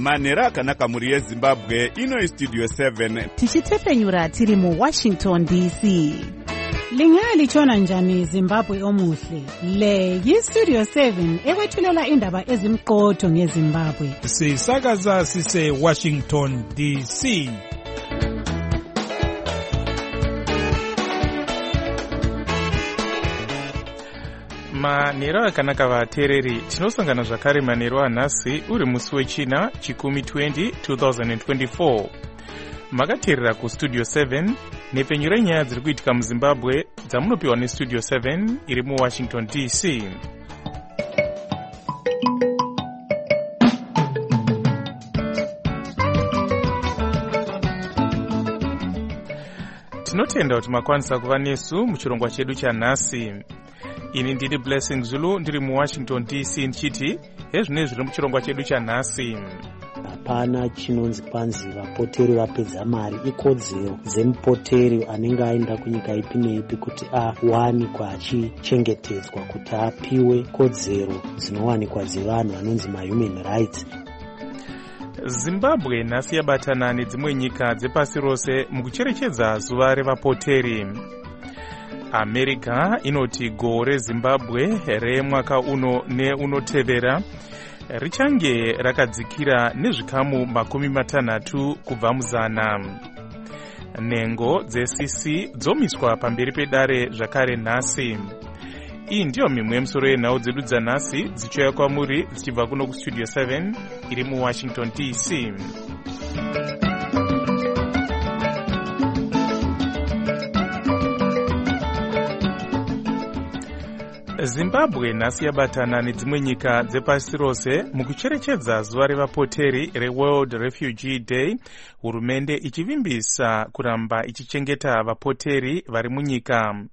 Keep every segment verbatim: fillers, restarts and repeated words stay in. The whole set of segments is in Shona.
manhero akanaka mhuri yezimbabwe. Ino Studio seven tichitefenyura tiri mu Washington D C. Lingaya lichona njani Zimbabwe omuhle? Le yi-Studio seven ekwethulela indaba ezimqotho ngeZimbabwe. Sisakaza sise Washington D C. Manhero akanaka vateereri, tinosangana zvakare manhero anhasi uri musi wechina chikumi twenty twenty twenty-four. Makateerera kuStudio seven nepfenyu renyaya dziri kuitika muZimbabwe dzamunopiwa neStudio seven iri muWashington D C. Tinotenda kuti makwanisa kuva nesu muchirongwa chedu chanhasi. Ini ndiri Blessing Zulu ndiri muWashington D C ndichiti hezvine zviri muchirongwa chedu chanhasi. Hapana chinonzi kwanzi vapoteri vapedza mari. Ikodzero dzemupoteri anenge aenda kunyika ipi neipi kuti awanikwa achichengetedzwa, kuti apiwe kodzero dzinowanikwa dzevanhu vanonzi ma-human rights. Zimbabwe nhasi yabatana nedzimwe nyika dzepasi rose mukucherechedza zuva revapoteri. America inoti gore reZimbabwe remwaka uno neunotevera richange rakadzikira nezvikamu makumi matanhatu kubva muzana. Nhengo dze-C C dzomiswa pamberi pedare zvakare nhasi. Iyi ndiyo mimwe yemisoro yenhau dzedu dzanhasi dzichiuya kwamuri dzichibva kuno kuStudio seven iri muWashington D C. Zimbabwe nhasi yabatana nedzimwe nyika dzepasi rose mukucherechedza zuva revapoteri reWorld Refugee Day, hurumende ichivimbisa kuramba ichichengeta vapoteri vari munyika.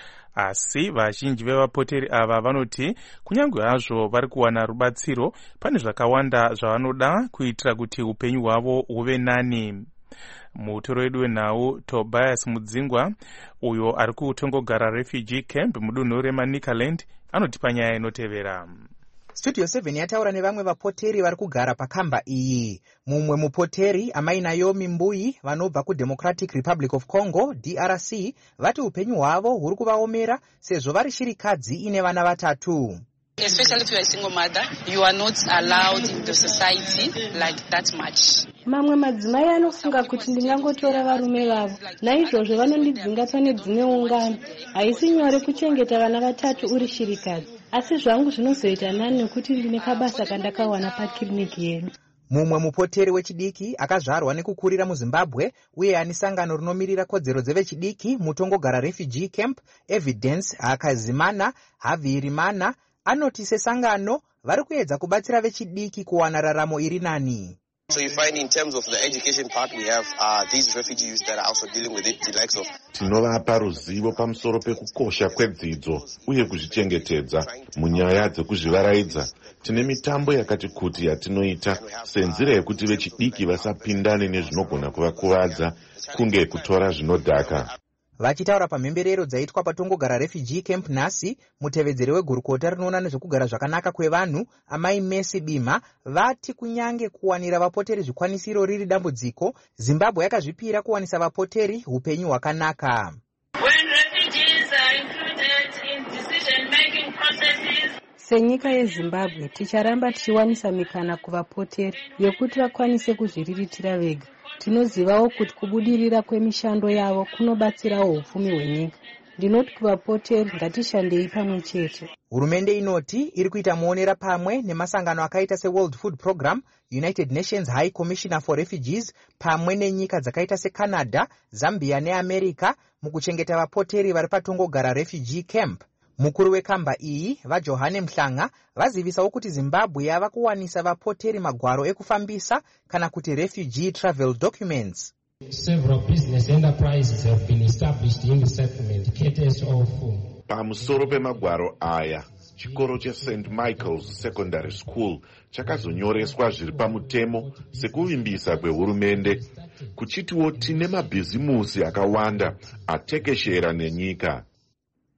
Asi vazhinji vevapoteri ava vanoti kunyange hazvo vari kuwana rubatsiro, pane zvakawanda zvavanoda kuitira kuti upenyu hwavo huve nani. Mutoro wedu wenhau Tobias Mudzingwa, uyo ari kutongogara refugee camp mudunhu reManicaland, anotipa nyaya inotevera. Studio seven yataura nevamwe vapoteri vari kugara pakamba iyi. Mumwe mupoteri, amai Naomi Mbuyi, vanobva kuDemocratic Republic of Congo D R C, vati upenyu hwavo huri kuvaomera sezvo vari shirikadzi ine vana vatatu. Especially if you are a single mother, you are not allowed in the society like that much. Mamwe madzimai anofunga kuti ndingangotora varume vavo, naizvozvo vanondidzinga pane dzimwe ungano. Haisi nyore kuchengeta vana vatatu uri shirikadzi, asi zvangu zvinozoita nani nekuti ndine kabasa kandakawana pakiriniki yedu. Mumwe mupoteri wechidiki akazvarwa nekukurira muZimbabwe uye ane sangano rinomirira kodzero dzevechidiki mutongogara refugee camp, Evidence Akazimana Havirimana, anoti sesangano vari kuedza kubatsira vechidiki kuwana raramo iri nani. So you find in terms of the education part, we have uh, these refugees that are also dealing with it, the likes of... Tinovapa ruzivo pamusoro pekukosha kwedzidzo uye kuzvichengetedza munyaya dzekuzvivaraidza. Tine mitambo yakati kuti yatinoita senzira yekuti vechidiki vasapindane nezvinogona kuvakuvadza kunge kutora zvinodhaka. Vachitaura pamhemberero dzaitwa patongogara refugee camp nhasi, mutevedzeri wegurukota rinoona nezvekugara zvakanaka kwevanhu, amai Messi Bima, vati kunyange kuwanira vapoteri zvikwanisiro riri dambudziko, Zimbabwe yakazvipira kuwanisa vapoteri upenyu hwakanaka. When refugees are included in decision making processes, senyika yeZimbabwe ticharamba tichiwanisa mikana kuvapoteri yekuti vakwanise kuzviriritira vega. Tinozivawo kuti kubudirira kwemishando yavo kunobatsirawo upfumi hwenyika. Ndinoti kuvapoteri ngatishandei pamwe chete. Hurumende inoti iri kuita muonera pamwe nemasangano akaita seWorld Food Program, United Nations High Commissioner for Refugees, pamwe nenyika dzakaita seCanada, Zambia neAmerica mukuchengeta vapoteri vari patongogara refugee camp. Mukuru wekamba iyi, vaJohane Mhlanga, vazivisawo kuti Zimbabwe yava kuwanisa vapoteri magwaro ekufambisa kana kuti refugee travel documents. Several business enterprises have been established in the settlement, caters of... Pamusoro pemagwaro aya, chikoro che Saint Michael's Secondary School chakazonyoreswa zviri pamutemo sekuvimbisa kwehurumende, kuchitiwo tine mabhizimusi akawanda atekeshera nenyika.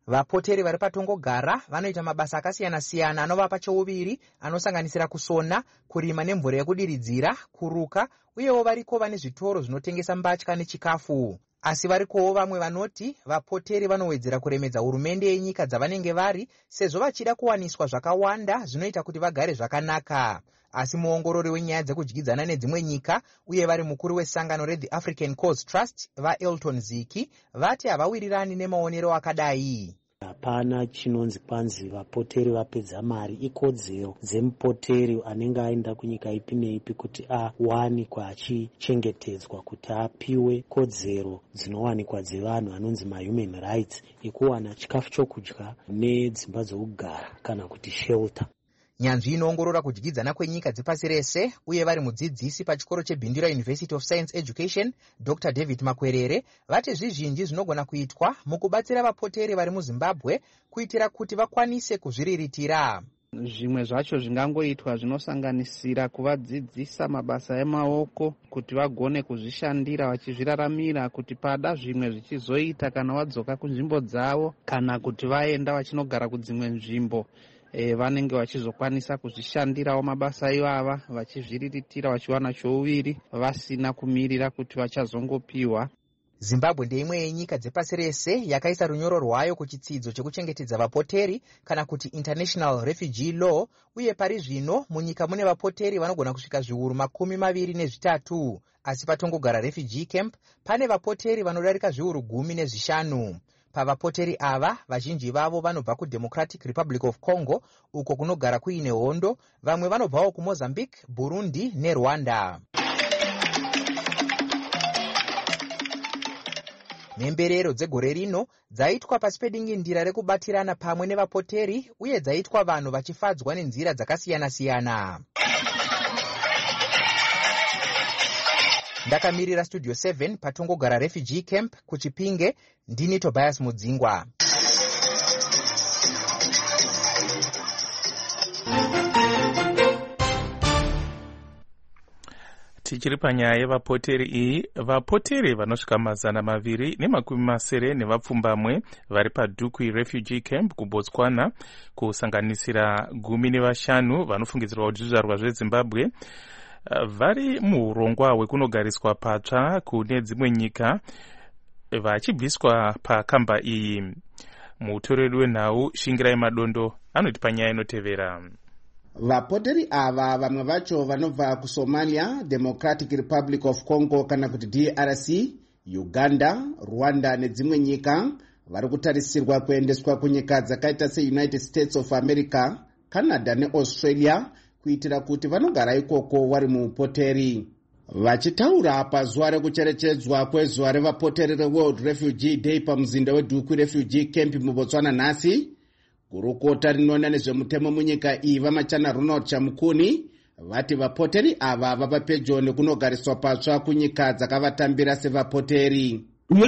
Vapoteri vari patongogara vanoita mabasa akasiyana-siyana anovapa chouviri anosanganisira kusona, kurima nemvura yekudiridzira, kuruka, uyewo variko vane zvitoro zvinotengesa mbatya nechikafu. Asi varikowo vamwe vanoti vapoteri vanowedzera kuremedza hurumende yenyika dzavanenge vari sezvo vachida kuwaniswa zvakawanda zvinoita kuti vagare zvakanaka. Asi muongorori wenyaya dzekudyidzana nedzimwe nyika uye vari mukuru wesangano reThe African Cause Trust vaElton Ziki vati havawirirani nemaonero akadai. Hapana chinonzi kwanzi vapoteri vapedza mari. Ikodzero dzemupoteri anenge aenda kunyika ipi neipi kuti awanikwa achichengetedzwa, kuti apiwe kodzero dzinowanikwa dzevanhu anonzi mahuman rights ekuwana chikafu chokudya nedzimba dzokugara kana kuti shelter. Nyanzvi inoongorora kudyidzana kwenyika dzepasi rese uye vari mudzidzisi pachikoro cheBindira University of Science Education Doctor David Makwerere vati zvizhinji zvinogona kuitwa mukubatsira vapoteri vari muZimbabwe kuitira kuti vakwanise kuzviriritira. Zvimwe zvacho zvingangoitwa zvinosanganisira kuvadzidzisa mabasa emaoko kuti vagone kuzvishandira vachizviraramira, kuti pada zvimwe zvichizoita kana vadzoka kunzvimbo dzavo kana kuti vaenda vachinogara kudzimwe nzvimbo E, vanenge vachizokwanisa kuzvishandirawo mabasa ivava vachizviriritira vachiwana chouviri vasina kumirira kuti vachazongopiwa. Zimbabwe ndeimwe yenyika dzepasi rese yakaisa runyoro rwayo kuchitsidzo chekuchengetedza vapoteri kana kuti International Refugee Law, uye pari zvino munyika mune vapoteri vanogona kusvika zviuru makumi maviri nezvitatu. Asi patongogara refugee camp pane vapoteri vanodarika zviuru gumi nezvishanu. Pavapoteri ava vazhinji vavo vanobva kuDemocratic Republic of Congo uko kunogara kuine hondo, vamwe vanobvawo kuMozambique, Burundi neRwanda. Mhemberero dzegore rino dzaitwa pasi pedingindira rekubatirana pamwe nevapoteri uye dzaitwa vanhu vachifadzwa nenzira dzakasiyana-siyana. Ndakamirira Studio seven patongogara refugee camp kuChipinge, ndini Tobias Mudzingwa. Tichiri panyaya yevapoteri iyi, vapoteri vanosvika mazana maviri nemakumi masere nevapfumbamwe vari paDukwi refugee camp kuBotswana, kusanganisira gumi nevashanu vanofungidzirwa kuti zvizvarwa zveZimbabwe, vari muurongwa hwekunogariswa patsva kune dzimwe nyika vachibviswa pakamba iyi. Mutoreri wenhau Shingirai Madondo anoti panyaya inotevera. Vapoteri ava vamwe vacho vanobva kuSomalia, Democratic Republic of Congo kana kuti D R C, Uganda, Rwanda nedzimwe nyika vari kutarisirwa kuendeswa kunyika dzakaita seUnited States of America, Canada neAustralia kuitira kuti vanogara ikoko vari muupoteri. Vachitaura pazuva rekucherechedzwa kwezuva revapoteri reWorld Refugee Day pamuzinda weDukwi Refugee Camp muBotswana nhasi, gurukota rinoona nezvemutemo munyika iyi vamachana Ronald Chamukuni vati vapoteri ava vava pedyo nekunogariswa patsva kunyika dzakavatambira sevapoteri.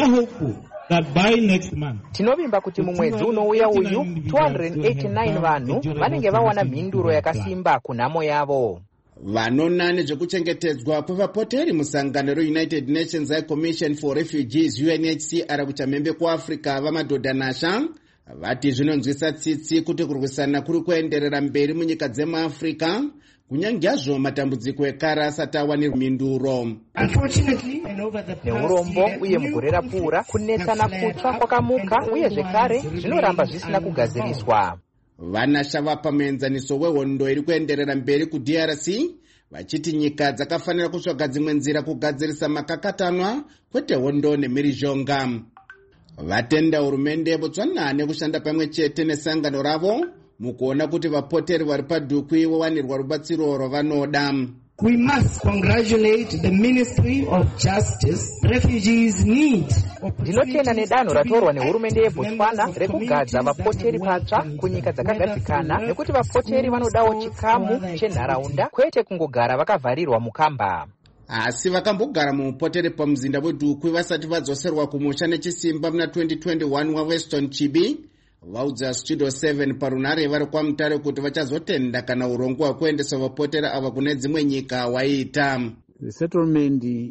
Tinovimba kuti mumwedzi unouya uyu two hundred eighty-nine vanhu vanenge vawana mhinduro yakasimba kunhamo yavo. Vanona nezvekuchengetedzwa kwevapoteri musangano reUnited Nations High Commission for Refugees U N H C R kuchamhembe kuAfrica vamadhodha nasha vati zvinonzwisa tsitsi kuti kurwisana kuri kuenderera mberi munyika dzemuAfrica kunyange matambudziko ekare asati awanirwa mhinduro. Neurombo uye mugore rapfuura kunetsana kutsva kwakamuka uye zvekare zvinoramba zvisina kugadziriswa. Vanasha vapa muenzaniso wehondo iri kuenderera mberi kuD R C vachiti nyika dzakafanira kutsvaga dzimwe nzira kugadzirisa makakatanwa kwete hondo nemhirizhonga. Vatenda hurumende yeBotswana nekushanda pamwe chete nesangano ravo mukuona kuti vapoteri vari paDukwi vowanirwa rubatsiro rwavanoda. We must congratulate the Ministry of Justice. Refugees need. Ndinotenda nedanho ratorwa nehurumende yeBotswana rekugadza vapoteri patsva kunyika dzakagadzikana, nekuti vapoteri vanodawo chikamu chenharaunda kwete kungogara vakavharirwa mukamba. Asi vakambogara mupoteri pamuzinda weDukwi vasati vadzoserwa kumusha nechisimba muna twenty twenty-one waWeston Chibi vaudza Studio seven parunare vari kwamutare kuti vachazotenda kana urongwa hwekuendesa vapoteri ava kune dzimwe nyika waita. The settlement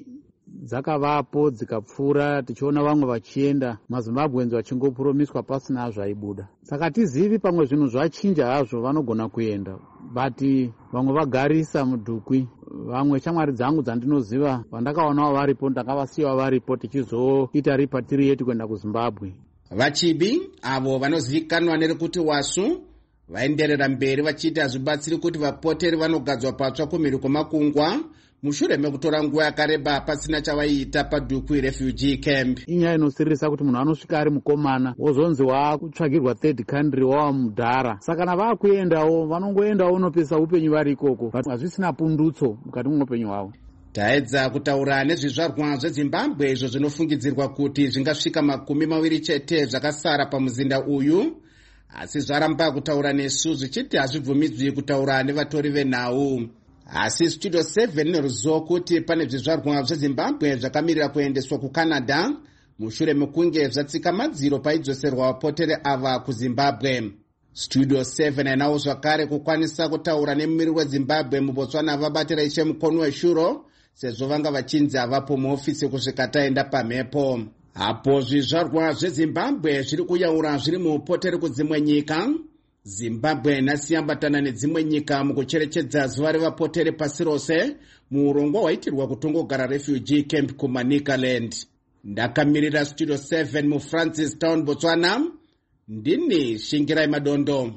dzakavapo dzikapfuura, tichiona vamwe vachienda, mazimbabwenzi vachingopuromiswa pasina zvaibuda. Saka tizivi pamwe zvinhu zvachinja hazvo vanogona kuenda, but vamwe vagarisa mudhukwi. Vamwe shamwari dzangu dzandinoziva vandakaonawo varipo ndakavasiyiwa varipo tichizoita repatriate kuenda kuZimbabwe. Vachibi avo vanozivikanwa nerekuti wasu vaenderera mberi vachiti hazvibatsiri kuti vapoteri vanogadzwa patsva kumhiri kwemakungwa mushure mekutora nguva yakareba pasina chavaiita padhukwi refugee camp. Inyaya inosirisa kuti munhu anosvika ari mukomana wozonzi waakutsvagirwa third country wava mudhara. Saka kana vaakuendawo vanongoendawo unopisa upenyu vari ikoko, hazvisina pundutso mukati mweupenyu hwavo. Taedza kutaura nezvizvarwa zveZimbabwe izvo zvinofungidzirwa kuti zvingasvika makumi maviri chete zvakasara pamuzinda uyu, asi zvaramba kutaura nesu zvichiti hazvibvumidzwi kutaura nevatori venhau. Asi Studio seven inoruzivo kuti pane zvizvarwa zveZimbabwe zvakamirira kuendeswa kuCanada mushure mekunge zvatsika madziro paidzoserwa vapoteri ava kuZimbabwe. Studio seven inawo zvakare kukwanisa kutaura nemumiriri weZimbabwe muBotswana vabatira ishe Mukonu weshuro sezvo vanga vachinzi havapo muofisi kusvika taenda pamhepo. Apo zvizvarwa zveZimbabwe zviri kuyaura zviri muupoteri kudzimwe nyika, Zimbabwe nhasi yambatana nedzimwe nyika mukucherechedza zuva revapoteri pasi rose muurongwa hwaitirwa kutongogara refugee camp kuManicaland. Ndakamirira Studio seven muFrancis Town, Botswana. Ndini Shingirai Madondo.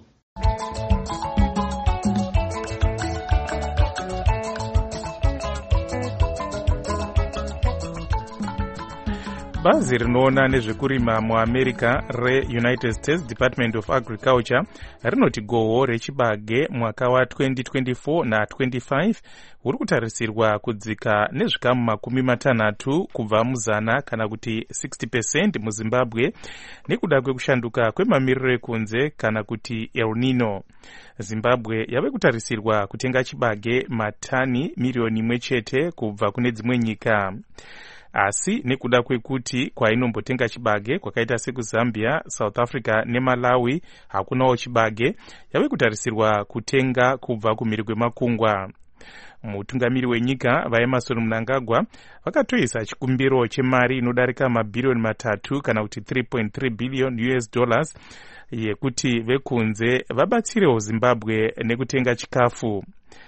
Bazi rinoona nezvekurima muAmerica reUnited States Department of Agriculture rinoti gohwo rechibage mwaka wa twenty twenty-four na twenty-five uri kutarisirwa kudzika nezvikamu makumi matanhatu kubva muzana kana kuti sixty percent muZimbabwe nekuda kwekushanduka kwemamiriro ekunze kana kuti El Nino. Zimbabwe yave kutarisirwa kutenga chibage matani milioni imwe chete kubva kune dzimwe nyika. Asi nekuda kwekuti kwainombotenga chibage kwakaita sekuZambia, South Africa neMalawi hakunawo chibage, yave kutarisirwa kutenga kubva kumhiri kwemakungwa. Mutungamiri wenyika vaEmmerson Mnangagwa vakatoisa chikumbiro chemari inodarika mabhirioni matatu kana kuti three point three billion U S dollars yekuti vekunze vabatsirewo Zimbabwe nekutenga chikafu.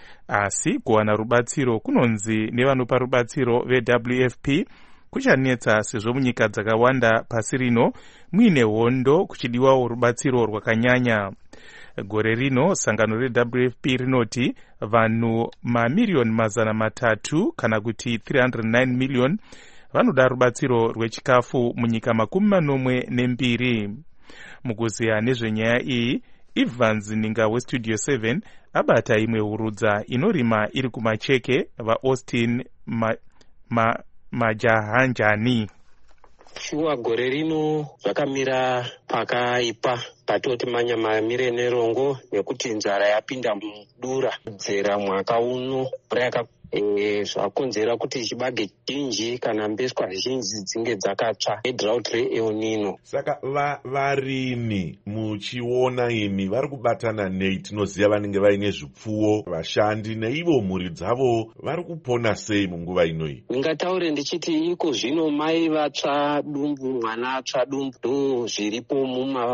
Asi kuwana rubatsiro kunonzi nevanopa rubatsiro ve-W F P kuchanetsa sezvo munyika dzakawanda pasi rino muine hondo kuchidiwawo rubatsiro rwakanyanya. Gore rino sangano re-W F P rinoti vanhu mamiliyoni mazana matatu kana kuti three hundred nine million vanoda rubatsiro rwechikafu munyika makumi manomwe nembiri. Mukuziya nezvenyaya iyi, Evans Ninga weStudio seven abata imwe hurudza inorima iri kumacheke vaAustin ma, ma, Majahanjani. Shuwa gore rino zvakamira pakaipa patoti manyamamire nerongo nekuti nzara yapinda mudura dzera mwaka uno raka e, zvakonzera kuti chibage chinji kana mbeswa zhinji dzinge dzakatsva edrought re-El Nino. Saka va, varimi muchiona imi vari kubatana nei? Tinoziva vanenge vaine zvipfuwo, vashandi neivo mhuri dzavo vari kupona sei munguva inoi? Ndingataure ndichiti iko zvino mai vatsva dumbu mwana atsva dumbu ndo zviripo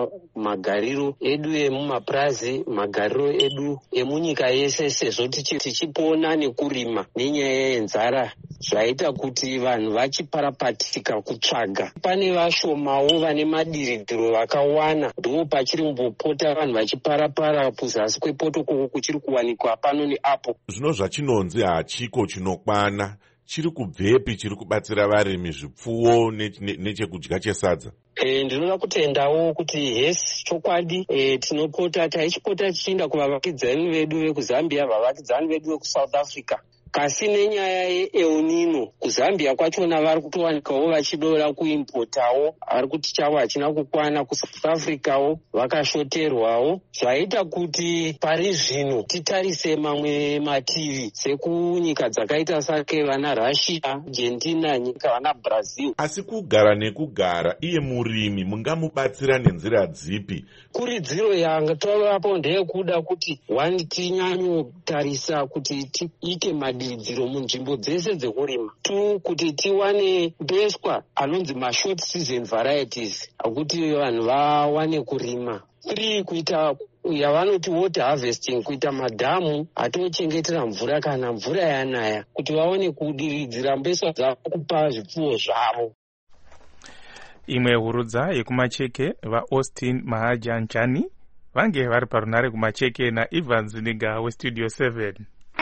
mumagariro edu emumapurazi, magariro edu emunyika yese sezvo tichipona nekurima nenyaya yenzara zvaita kuti vanhu vachiparapatika kutsvaga. Pane vashomawo vane madiridhiro vakawana ndo pachiri mbopota vanhu vachiparapara kuzasi kwepoto koko kuchiri kuwanikwa pano neapo. Zvino zvachinonzi hachiko chinokwana chiri kubvepi chiri kubatsira varimi zvipfuwo nechekudya chesadza? E, ndinoda kutendawo kuti yes chokwadi e, tinopota taichipota tichienda kuvavakidzani vedu vekuZambia, vavakidzani vedu vekusouth Africa. Kasi nenyaya yeEl Nino kuZambia kwachona vari kutowanikawo vachidora kuimpotawo, vari kuti chavo hachina kukwana. kuSouth Africawo vakashoterwawo, zvaita kuti pari zvino titarise mamwe mativi sekunyika dzakaita sake vana Russia, Argentina, nyika vana Brazil. Asi kugara nekugara iye murimi mungamubatsira nenzira dzipi? Kuridziro yanga tovapo ndeyekuda kuti one tinyanyotarisa kuti tiite mad budidziro munzvimbo dzese dzekurima tu kuti tiwane mbeswa anonzi mashort season varieties akuti vanhu vawane kurima. Three, kuita yavanoti water harvesting, kuita madhamu atochengetera mvura kana mvura yanaya kuti vaone kudiridzira mbeswa dzavo kupa zvipfuwo zvavo. Imwe hurudza yekumacheke vaAustin Mahajanjani vange vari parunare kumacheke naIvans Niga westudio seven.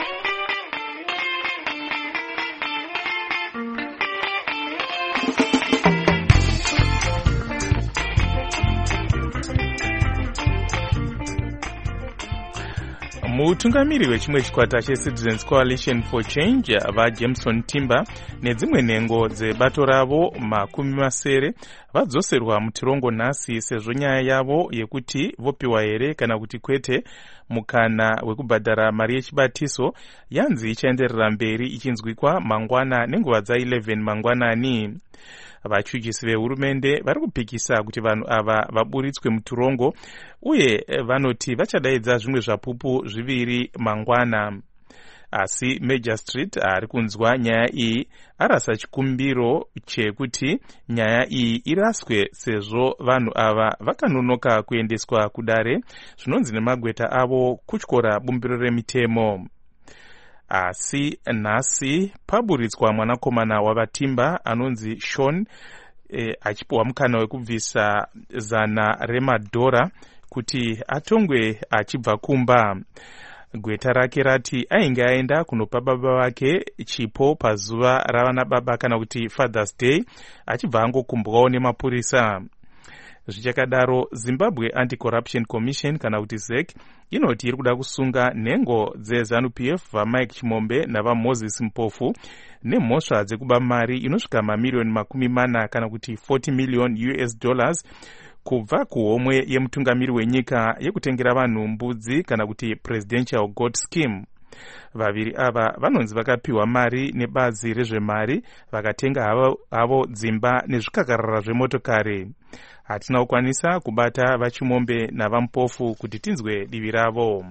Mutungamiri wechimwe chikwata cheCitizens Coalition for Change vaJameson Timber nedzimwe nhengo dzebato ravo makumi masere vadzoserwa mutirongo nhasi sezvo nyaya yavo yekuti vopiwa here kana kuti kwete mukana wekubhadhara mari yechibatiso yanzi ichaenderera mberi ichinzwikwa mangwana nenguva dza-eleven mangwanani. Vachuchisi vehurumende vari kupikisa kuti vanhu ava vaburitswe muturongo uye vanoti vachadaidza zvimwe zvapupu zviviri mangwana. Asi Major Street ari kunzwa nyaya iyi arasa chikumbiro chekuti nyaya iyi iraswe sezvo vanhu ava vakanonoka kuendeswa kudare zvinonzi nemagweta avo kutyora bumbiro remitemo. Asi nhasi paburitswa mwanakomana wavaTimber anonzi Sean e, achipiwa mukana wekubvisa zana remadhora kuti atongwe achibva kumba. Gweta rake rati ainge aenda kunopa baba vake chipo pazuva ravana baba kana kuti Father's Day achibva angokumbwawo nemapurisa. Zvichakadaro, Zimbabwe Anti-Corruption Commission kana kuti Z E C inoti iri kuda kusunga nhengo dzeZANU P F vaMike Chimombe navaMoses Mpofu nemhosva dzekuba mari inosvika mamiliyoni makumi mana kana kuti forty million U S dollars kubva kuhomwe yemutungamiri wenyika yekutengera vanhu mbudzi kana kuti Presidential Goat Scheme. Vaviri ava vanonzi vakapiwa mari nebazi rezvemari vakatenga havo, havo dzimba nezvikakarara zvemotokari. Hatina kukwanisa kubata vaChimombe navaMpofu kuti tinzwe divi ravo.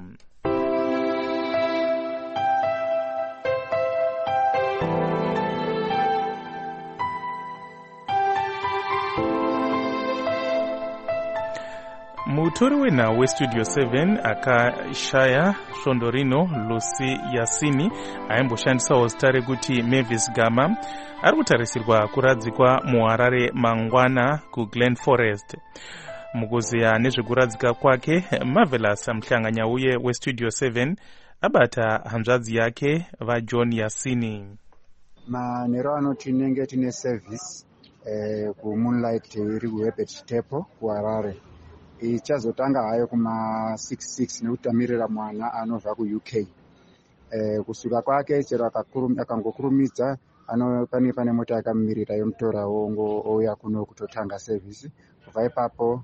Mutori wenhau westudio seven akashaya svondo rino Lucy Yasini aimboshandisawo zita rekuti Mavis Gama ari kutarisirwa kuradzikwa muHarare mangwana kuGlen Forest. Mukuziya nezvekuradzika kwake, Marvelous Mhlanganyauye westudio seven abata hanzvadzi yake vaJohn Yasini. Manero anoti nenge tine service eh, ku Moonlight iri kuHerbert Tepo kuHarare. Ichazotanga hayo kuma six six nekutamirira mwana anobva ku-U K. Eh, kusuka kwake chero akangokurumidza ano pane pane mota yakamirira yomutora wongo ouya kuno kutotanga service. Kubva ipapo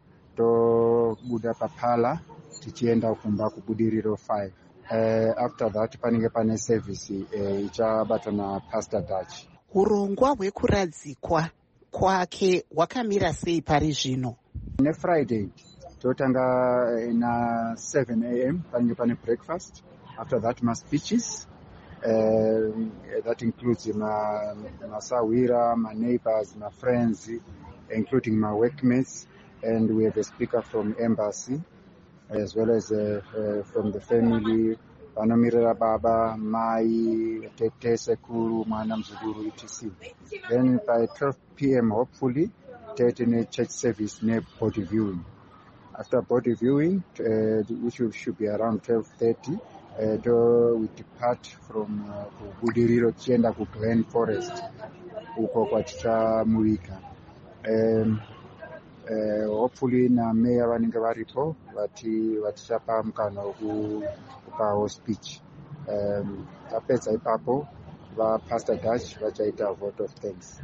tobuda papala tichienda kumba kubudiriro five. Eh, after that panenge pane service eh, ichabatwa na Pastor Dutch. Urongwa hwekuradzikwa kwake hwakamira sei pari zvino? Ne Friday totanga na seven a m panenge pane breakfast. After that ma speeches uh, that includes ma masawira, my neighbors, my friends, including my workmates, and we have a speaker from embassy as well as uh, uh, from the family, vanomirira baba, mai, tete, sekuru, mwana mzukuru, et cetera. Then by twelve p m hopefully tete ne church service ne body viewing. After body viewing, uh, which should be around twelve thirty, uh, we depart from uh, Budiriro tienda ku Glen Forest uko kwa tichamurika. Um, uh, hopefully na meya vanenge varipo vati vatichapa mukana wekupawo speech. Um, tapedza ipapo va Pastor Dutch vachaita vote of thanks.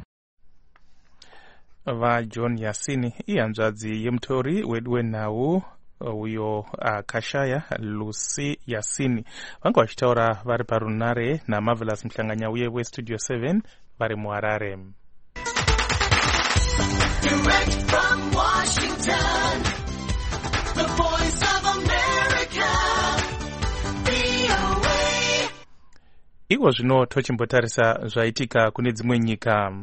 VaJohn Yasini ihanzvadzi yemutori wedu wenhau uyo akashaya Lucy Yasini vanga vachitaura vari parunare naMarvelous Mhlanganyauye westudio seven vari muHarare. Direct from Washington, the voice of America, V O A. iko zvino tochimbotarisa zvaitika kune dzimwe nyika.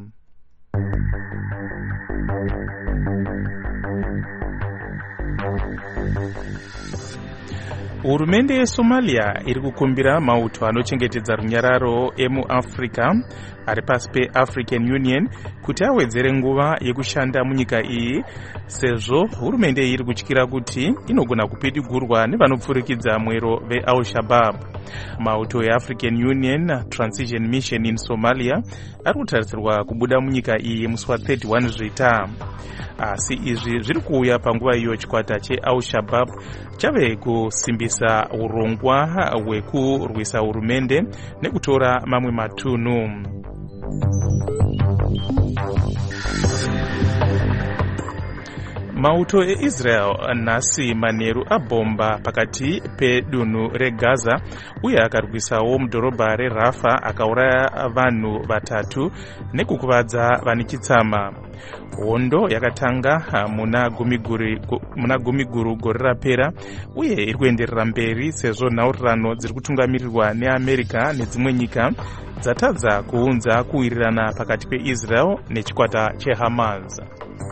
Hurumende yeSomalia iri kukumbira mauto anochengetedza runyararo emuAfrica ari pasi peAfrican Union kuti awedzere nguva yekushanda munyika iyi, sezvo hurumende iyi iri kutyira kuti inogona kupidigurwa nevanopfurikidza mwero veAl-Shabaab. Mauto eAfrican Union Transition Mission in Somalia ari kutarisirwa kubuda munyika iyi musi wa thirty one Zvita. Asi izvi zviri kuuya panguva iyo chikwata cheAl-Shabaab chave kusimbisa urongwa hwekurwisa hurumende nekutora mamwe matunhu. Mauto eIsrael nhasi manheru abhomba pakati pedunhu reGaza uye akarwisawo mudhorobha reRafa akauraya vanhu vatatu nekukuvadza vane chitsama. Hondo yakatanga muna gumiguru gore rapera uye iri kuenderera mberi sezvo nhaurirano dziri kutungamirirwa neAmerica nedzimwe nyika dzatadza kuunza kuwirirana pakati peIsrael nechikwata cheHamas.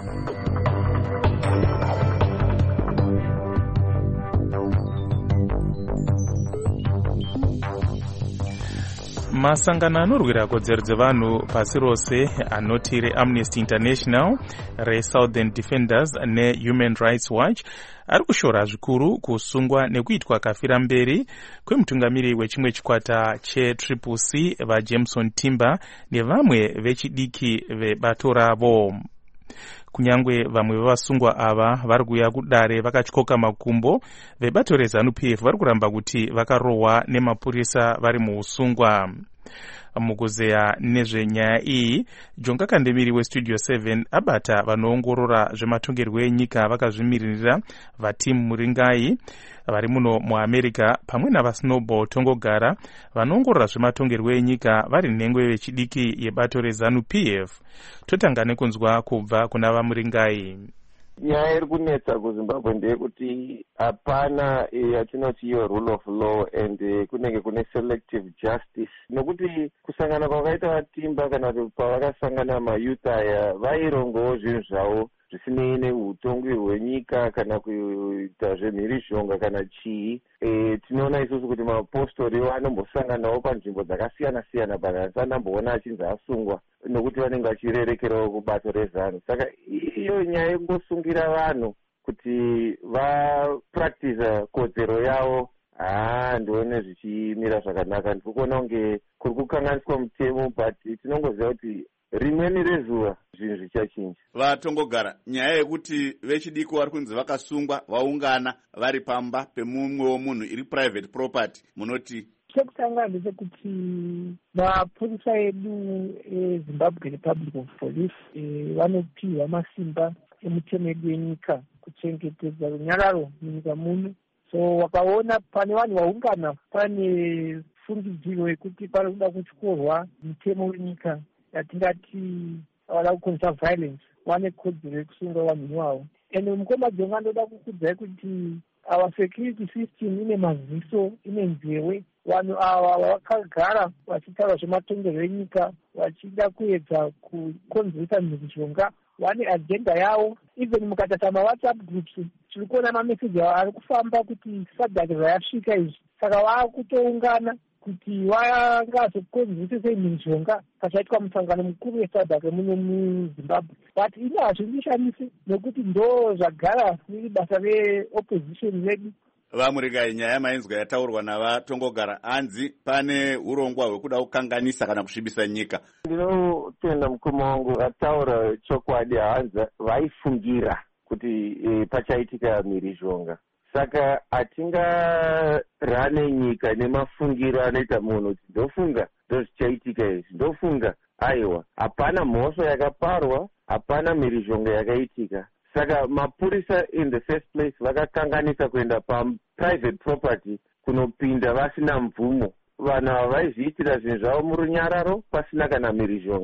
Masangano anorwira kodzero dzevanhu pasi rose anoti reAmnesty International, reSouthern Defenders neHuman Rights Watch ari kushora zvikuru kusungwa nekuitwa kafira mberi kwemutungamiri wechimwe chikwata cheTriple C vaJameson Timber nevamwe vechidiki vebato ravo. Kunyangwe vamwe vevasungwa ava vari kuuya kudare vakatyoka makumbo, vebato reZANU-P F vari kuramba kuti vakarohwa nemapurisa vari muusungwa. Mukuzeya nezvenyaya iyi, Jonga Kandemiri weStudio seven abata vanoongorora zvematongerwo enyika vakazvimirira vaTim Muringai vari muno muAmerica pamwe navaSnowball Tongogara vanoongorora zvematongerwo enyika vari nhengo vechidiki yebato reZANU-P F. Totanga nekunzwa kubva kuna vaMuringai. Nyaya iri kunetsa kuZimbabwe ndeyekuti hapana yatinoti iyo rule of law and kunenge kune selective justice, nokuti kusangana kwakaita vaTimber kana kuti pavakasangana mayouth aya vairongawo zvinhu zvavo zvisinei neutongwe hwenyika kana kuita zvemhirizhonga kana chii. E, tinoona isusu kuti mapostori anombosanganawo panzvimbo dzakasiyana siyana basi anamboona achinzi asungwa nokuti vanenge vachirerekerawo kubato reZANU. Saka iyo nyaya yekungosungira vanhu kuti vapractice kodzero yavo, haa ndione zvichimira zvakanaka. Ndiri kuona kunge kuri kukanganiswa mutemo, but tinongoziva kuti rimweni rezuva zvinhu zvichachinja. Vatongogara, nyaya yekuti vechidiki vari kunzi vakasungwa vaungana vari pamba pemumwewo munhu iri private property, munoti? Chekutanga ndechekuti mapurisa edu eZimbabwe Republic of Police vanopiwa masimba emutemo edu yenyika kuchengetedza runyararo munyika muno. So wakaona pane vanhu vaungana pane fungidziro yekuti pari kuda kutyorwa mutemo wenyika yatingati vada kuconserve violence, vane kodzero yekusunga vanhu ivavo. Ende mukoma Jonga ndoda kukudzai kuti our security system ine maziso, ine nzewe. Vanhu ava vakagara vachitaura zvematongerwo enyika vachida kuedza kukonzeresa mhirizhonga, vane agenda yavo. Even mukatata maWhatsApp groups tiri kuona mameseji ari kufamba kuti sadhaki zvayasvika izvi, saka vakutoungana kuti vangazokonzeresa mhirizhonga pachaitwa musangano mukuru wesadhaki muno muZimbabwe. But ino hazvindishamisi nokuti ndo zvagara riri basa reopposition vedu. Vamuringai, nyaya yamainzwa yataurwa navatongogara hanzi pane urongwa hwekuda kukanganisa kana kusvibisa nyika. Ndinotenda mukoma wangu ataura chokwadi, hanzi vaifungira kuti e, pachaitika mhirizhonga. Saka hatingarane nyika nemafungiro anoita munhu kuti ndofunga ndozvichaitika izvi, ndofunga aiwa hapana mhosva yakaparwa, hapana mhirizhonga yakaitika. Saka mapurisa in the first place vakakanganisa kuenda paprivate property kunopinda vasina mvumo. Vanhu ava vaizviitira zvinhu zvavo murunyararo pasina kana mhirizhonga.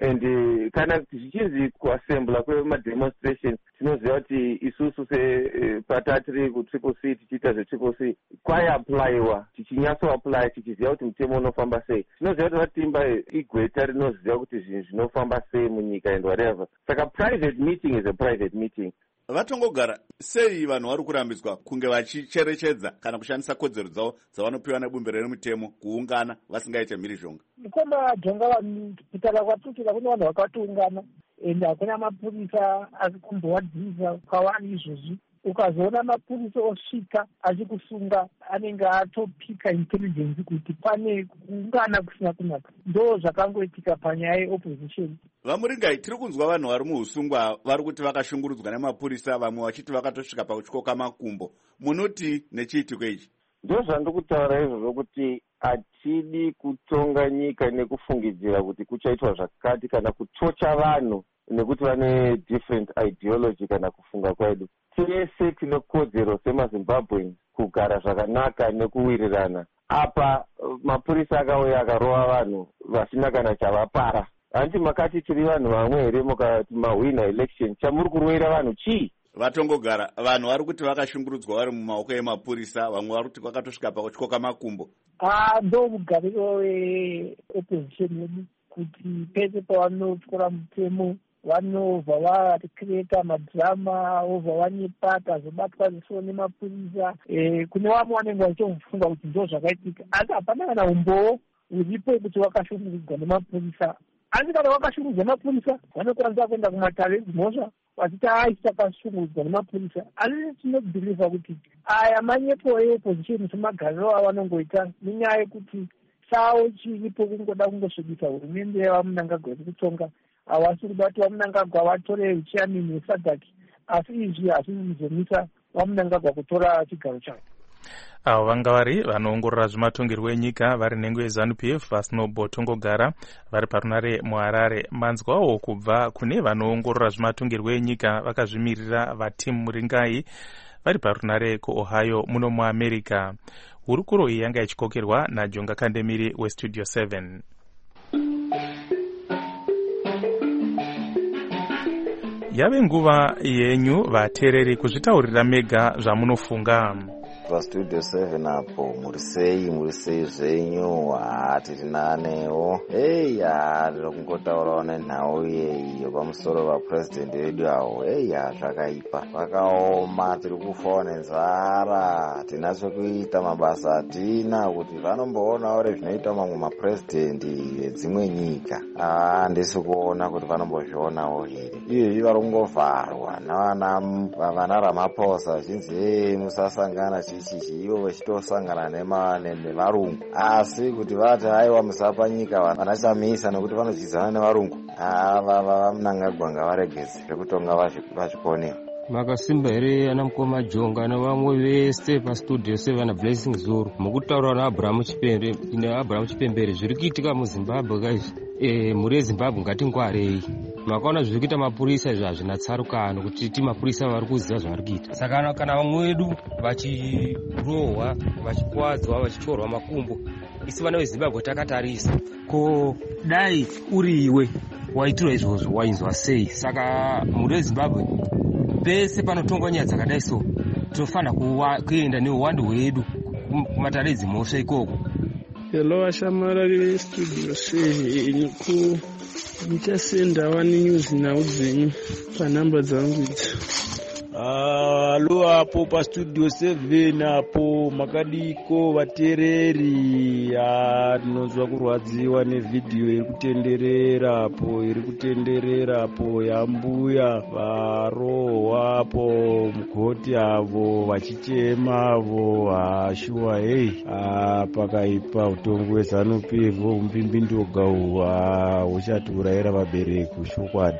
and uh, kana zvichinzi kuassembla kwemademonstration tinoziva kuti isusu sepata tiri kutriple c tichiita zvetriple c kwaiaplayiwa tichinyatsoaplya tichiziva kuti mutemo unofamba sei. tinoziva kuti vatimba igweta rinoziva kuti zvinhu zvinofamba sei munyika and whatever. Saka private meeting is a private meeting. Vatongogara, sei vanhu vari kurambidzwa kunge vachicherechedza kana kushandisa kodzero dzavo dzavanopiwa nebumbiro remutemo kuungana vasingaite mhirizhonga? Nikoma jonga vanhu kutaura kwatutsira kune vanhu vakatiungana ende hakuna mapurisa ari kumbowadzisa kwavari izvozvi. Ukazoona mapurisa osvika achikusunga anenge atopika intelligence kuti pane kuungana kusina kunaka. Ndo zvakangoitika panyaya yeopposition. Vamuringai, tiri kunzwa vanhu vari muusungwa vari kuti vakashungurudzwa nemapurisa, vamwe vachiti vakatosvika pakutyoka makumbo. Munoti nechiitiko ichi? Ndo zvandikutaura izvozvo kuti hatidi kutonga nyika nekufungidzira kuti kuchaitwa zvakati kana kutocha vanhu nekuti vane different ideology kana kufunga kwedu. Tese tine kodzero semaZimbabweans kugara zvakanaka nekuwirirana. Apa mapurisa akauya akarova vanhu vasina kana chavapara. Hanti makati tiri vanhu vamwe here mukati mahwina election chamuri kurwira vanhu chii? Vatongogara, vanhu vari kuti vakashungurudzwa vari mumaoko emapurisa, vamwe vari kuti vakatosvika pakutyoka makumbo. Ah, ndo mugariro weopposition yedu kuti pese pavanotyora mutemo vanobva vakreta madhirama obva vanyepata zobatwa zisiwo nemapurisa. Kune vamwe vanenge vachifunga kuti ndo zvakaitika, asi hapana kana umbowo uripo kuti wakashungurudzwa nemapurisa. Asi kana wakashungurudzwa nemapurisa vanokwanisa kuenda kumatare edzimhosva vachiti ai takashungurudzwa nemapurisa. Asi tinobhiliva kuti aya manyepo eopposition semagariro avanongoita nenyaya yekuti chavo chiripo kungoda kungosvibisa hurumende yevamunangagwa iri kutonga. Havasi kubati vamunangagwa vatore uchairman wesadc, asi izvi hazvisi kuzomisa vamunangagwa kutora chigaro chavo. Avo vanga vari vanoongorora zvematongerwo enyika vari nhengo yeZANU-P F vaSnowball Tongogara vari parunare muHarare. Manzwawo kubva kune vanoongorora zvematongerwo enyika vakazvimirira vaTim Muringai vari parunare kuOhio muno muAmerica. Hurukuro iyi yanga ichikokerwa naJonga Kandemiri weStudio seven. Yave nguva yenyu vateereri kuzvitaurira mega zvamunofunga. PaStudio seven apo muri sei muri sei zvenyu? Tiri nanewo. Hey, tiri kungotaurawo nenhau iyo pamusoro vapurezidendi vedu avo. Hey, zvakaipa vakaoma, tiri kufawo nenzara, hatina chokuita, mabasa hatina, kuti vanomboonawo zvinoita mamwe mapurezidendi edzimwe nyika. Handisi kuona kuti vanombozvionawo here. Izvi vari kungovharwa navana Ramaphosa vachinzi musasangana chichi ivo vachitosangana nevarungu, asi kuti vati haiwa musapa nyika vanachamisa nekuti vanochidzana nevarungu. Ava vamunangagwa ngavaregedze zvekutonga vazvikonewa. Makasimba here ana mukoma Jonga nevamwe vese paStudio seven Blessing Zuru mukutaura naAbraham Chipembere neAbraham Chipembere zviri kuitika muZimbabwe kaizvi. Eh, muri eZimbabwe ngatingwarei. Makaona zviri kuita mapurisa izvi hazvina tsarukano kuti ti mapurisa vari kuziva zvavari kuita. Saka kana vamwe vedu vachirohwa, vachikuwadzwa, vachitorwa makumbo, isi vana veZimbabwe takatarisa. Ko dai uri iwe waitirwa izvozvo wainzwa sei? Saka muri eZimbabwe pese panotongwa nyaya dzakadai so tinofanira kuenda neuwandu hwedu kumatare edzimhosva ikoko. Hello ashamarari veStudio seven ku ndichasenda wani news nhau dzenyu panhamba dzangu idzi. Halo apo paStudio seven apo makadiko vateereri. Tinonzwa kurwadziwa nevhidhiyo iri kutenderera apo iri kutenderera apo yambuya varohwa apo mugoti avo vachichema avo. Hashuwa hei, pakaipa utongo hweZANU-P F umbimbindoga uhu huchatiurayira vabereki chokwadi.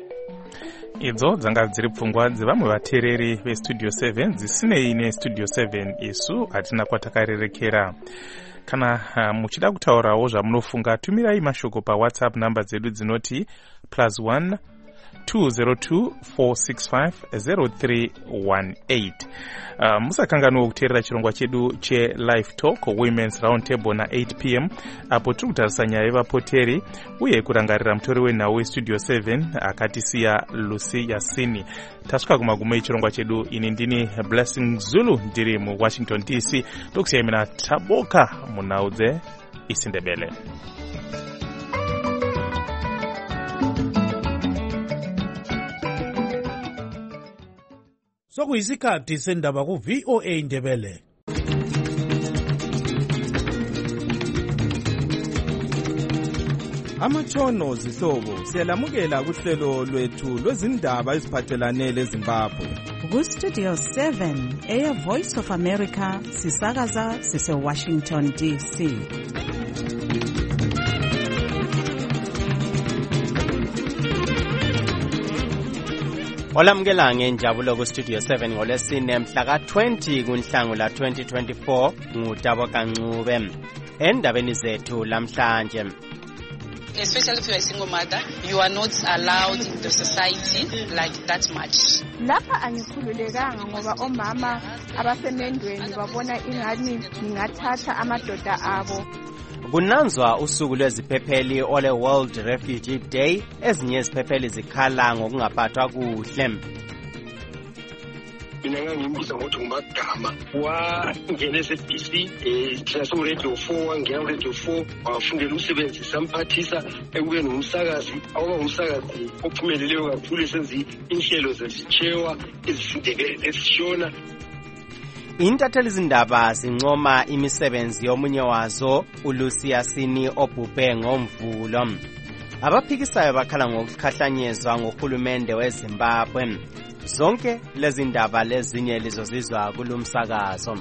Idzo dzanga dziri pfungwa dzevamwe vateereri veStudio seven dzisinei neStudio seven isu hatina kwatakarerekera. Kana uh, muchida kutaurawo zvamunofunga tumirai mashoko paWhatsApp namba dzedu dzinoti plus one two zero two four six five zero three one eight. Uh, musakanganwa kuteerera chirongwa chedu che-live talk women's round table na eight p m apo tiri kutarisa nyaya yevapoteri uye kurangarira mutori wenhau westudio seven akatisiya Lucy Yasini. Tasvika kumagumo echirongwa chedu. Ini ndini Blessing Zulu ndiri muWashington D C. Tokusiyai mina Taboka munhau dzeIsindebele. Sokuyisikhathi sendaba ku V O A Ndebele. Amatshono zihlobo siyalamukela kuhlelo lwethu lwezindaba eziphathelane leZimbabwe. Ku Studio seven Air Voice of America sisakaza sise Washington D C. Olamukela ngenjabulo ku Studio seven ngolesine mhla ka twenty kuNhlangula twenty twenty-four nguTaboka Ncube. Endabeni zethu lamhlanje. Especially if you are a single mother, you are not allowed in the society like that much. Lapha angikhululekanga ngoba omama abasemendweni babona ingani ngingathatha amadoda abo. Kunanzwa usuku lweziphepheli ole World Refugee Day, ezinye iziphepheli zikhala ngokungaphathwa kuhle. Mina ngangimbuza ngokuthi ngumagama wangena e-S B C eh class radio four wangena radio four wafundela umsebenzi samphathisa ekubeni umsakazi awuba umsakazi ophumeleleyo kakhulu esenzi inhlelo zesichewa ezifundeke esishona. Intatheli izindaba zincoma imisebenzi yomunye wazo uLucy Yasini obhubhe ngomvulo. Abaphikisayo bakhala ngokukhahlanyezwa ngohulumende weZimbabwe. Zonke lezi ndaba lezinye lizozizwa kulumsakazo.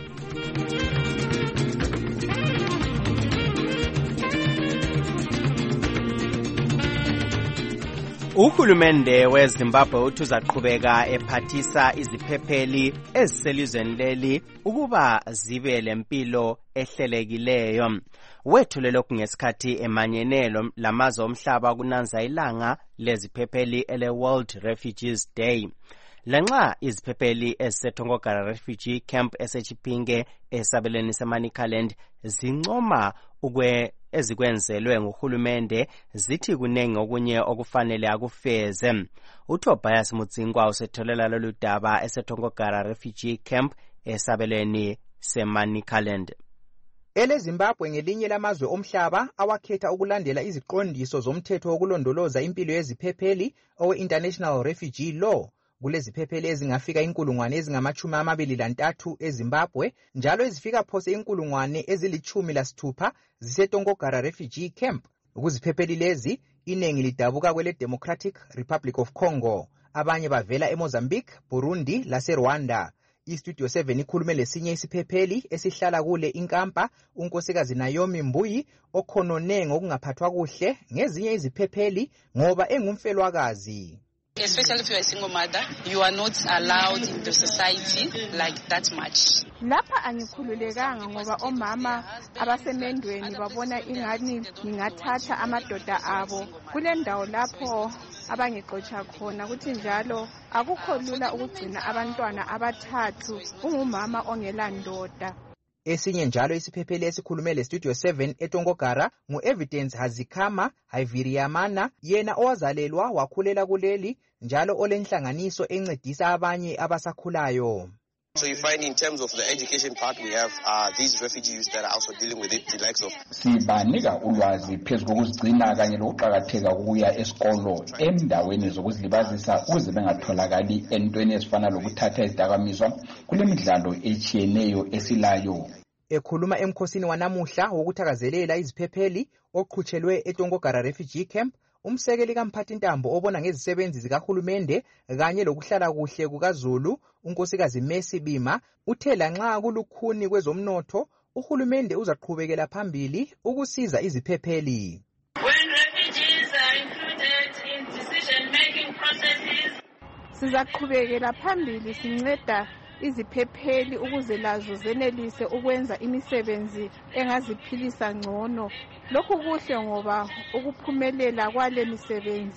Uhulumende weZimbabwe uthi uzaqhubeka ephathisa iziphepheli eziselizweni leli ukuba zibe lempilo ehlelekileyo. Wethulelo kungesikhathi emanyenelo lamazwe omhlaba kunanza ilanga leziphepheli ele World Refugees Day. Lanxa iziphepheli eziseTongogara Refugee Camp eseChipinge esabeleni seManicaland zincoma ukwe ezikwenzelwe nguhulumende zithi kunengi okunye okufanele akufeze. uTobias Mutsingwa usetholela lolu daba eseTongogara Refugee Camp esabeleni seManicaland. Ele Zimbabwe ngelinye lamazwe omhlaba awakhetha ukulandela iziqondiso zomthetho wokulondoloza impilo yeziphepheli owe International Refugee Law. Kuleziphepheli ezingafika inkulungwane ezingamachumi amabili lantathu eZimbabwe njalo ezifika phose inkulungwane ezilichumi lasithupha ziseTongogara Refugee Camp. Ukuziphepheli lezi inengi lidabuka kwele Democratic Republic of Congo, abanye bavela eMozambique, Burundi laseRwanda. iStudio seven ikhulume lesinye isiphepheli esihlala kule inkampa unkosikazi Naomi Mbuyi okhonone ngokungaphathwa kuhle ngezinye iziphepheli ngoba engumfelwakazi. Especially if you are a single mother, you are not allowed in the society like that much. Lapha angikhululekanga ngoba omama abasemendweni babona ingani ngingathatha amadoda abo. Kule ndawo lapho abangixotsha khona ukuthi njalo akukho lula ukugcina abantwana abathathu ungumama ongelandoda. Esinye njalo isiphepheli esikhulume leStudio seven eTongogara ngu-Evidence Hazikhama Haiviriamana, yena owazalelwa wakhulela kuleli njalo olenhlanganiso encedisa abanye abasakhulayo. So you find in terms of the education part we have uh, these refugee youth that are also dealing with it, the likes of sibanika ulwazi phezu kokuzigcina kanye lokuqakatheka kokuya esikolo endaweni zokuzilibazisa ukuze bengatholakali entweni ezifana lokuthatha izidakamizwa kule midlalo echiyeneyo esilayo. Ekhuluma emkhosini wanamuhla wokuthakazelela iziphepheli oqhutshelwe eTongogara Refugee Camp, umsekeli kaMphathintambo obona ngezisebenzi zikahulumende kanye lokuhlala kuhle kukaZulu unkosikazi Messi Bima uthe lanxa kulukhuni kwezomnotho uhulumende uzaqhubekela phambili ukusiza iziphepheli. When refugees are included in decision making processes, sizaqhubekela phambili sinceda iziphepheli ukuze lazo zenelise ukwenza imisebenzi engaziphilisa ngcono. Lokhu kuhle ngoba ukuphumelela kwale misebenzi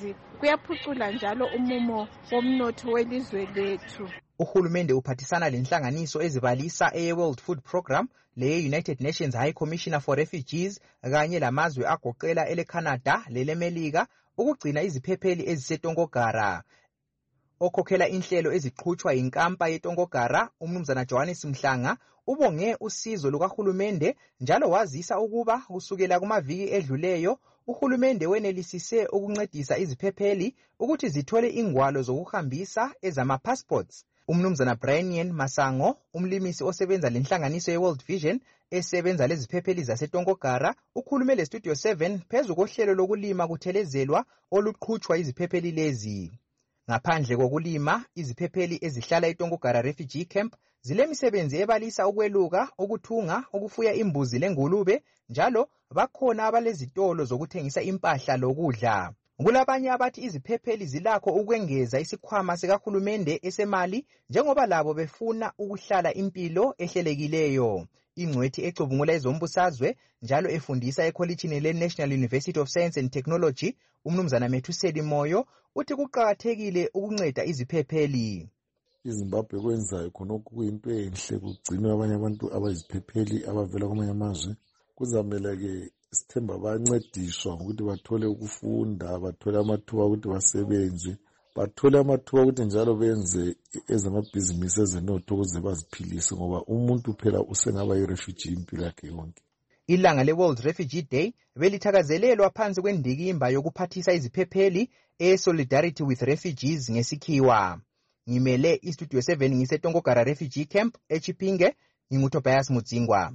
kuyaphucula njalo umumo womnotho welizwe lethu. Uhulumende uphathisana lenhlanganiso ezibalisa eye-World Food Program, leye-United Nations High Commissioner for Refugees kanye lamazwe agoqela ele-Canada lele-Melika ukugcina iziphepheli ezisetongogara. Okhokhela inhlelo eziqhutshwa yinkampa yetongogara, umnumzana Johannes Mhlanga, ubonge usizo lukahulumende njalo wazisa ukuba kusukela kumaviki edluleyo uhulumende wenelisise ukuncedisa iziphepheli ukuthi zithole ingwalo zokuhambisa ezama-passports. Umnumzana Brian Masango, umlimisi osebenza lenhlanganiso ye-World Vision esebenza leziphepheli zasetongogara, ukhulume le-Studio seven phezu kohlelo lokulima kuthelezelwa oluqhutshwa iziphepheli lezi. Ngaphandle kokulima, iziphepheli ezihlala eTongogara Refugee Camp zilemisebenzi ebalisa ukweluka, ukuthunga, ukufuya imbuzi lengulube, njalo bakhona abalezitolo zokuthengisa impahla lokudla. Kulabanye abathi iziphepheli zilakho ukwengeza isikhwama sikahulumende esemali njengoba labo befuna ukuhlala impilo ehlelekileyo. Ingcwethi ecubungula ezombusazwe njalo efundisa ekholejini le-National University of Science and Technology, umnumzana Methuseli Moyo, uthi kuqakathekile ukunceda iziphepheli. iZimbabwe kwenzayo khonokho kuyinto enhle kugcinwa abanye abantu abayiziphepheli abavela kwamanye amazwe. Kuzamela-ke sithemba bayancediswa ukuthi bathole ukufunda, bathole amathuba ukuthi basebenze, bathole amathuba ukuthi njalo benze ezamabhizinisi ezenotho ukuze baziphilise, ngoba umuntu phela usengaba yi-refugee impilo yakhe yonke. Ilanga le-World Refugee Day belithakazelelwa phansi kwendikimba yokuphathisa iziphepheli e-Solidarity with Refugees ngesikhiwa. Ngimele iStudio seven ngisetongogara Refugee Camp eChipinge, nginguTobias Mudzingwa.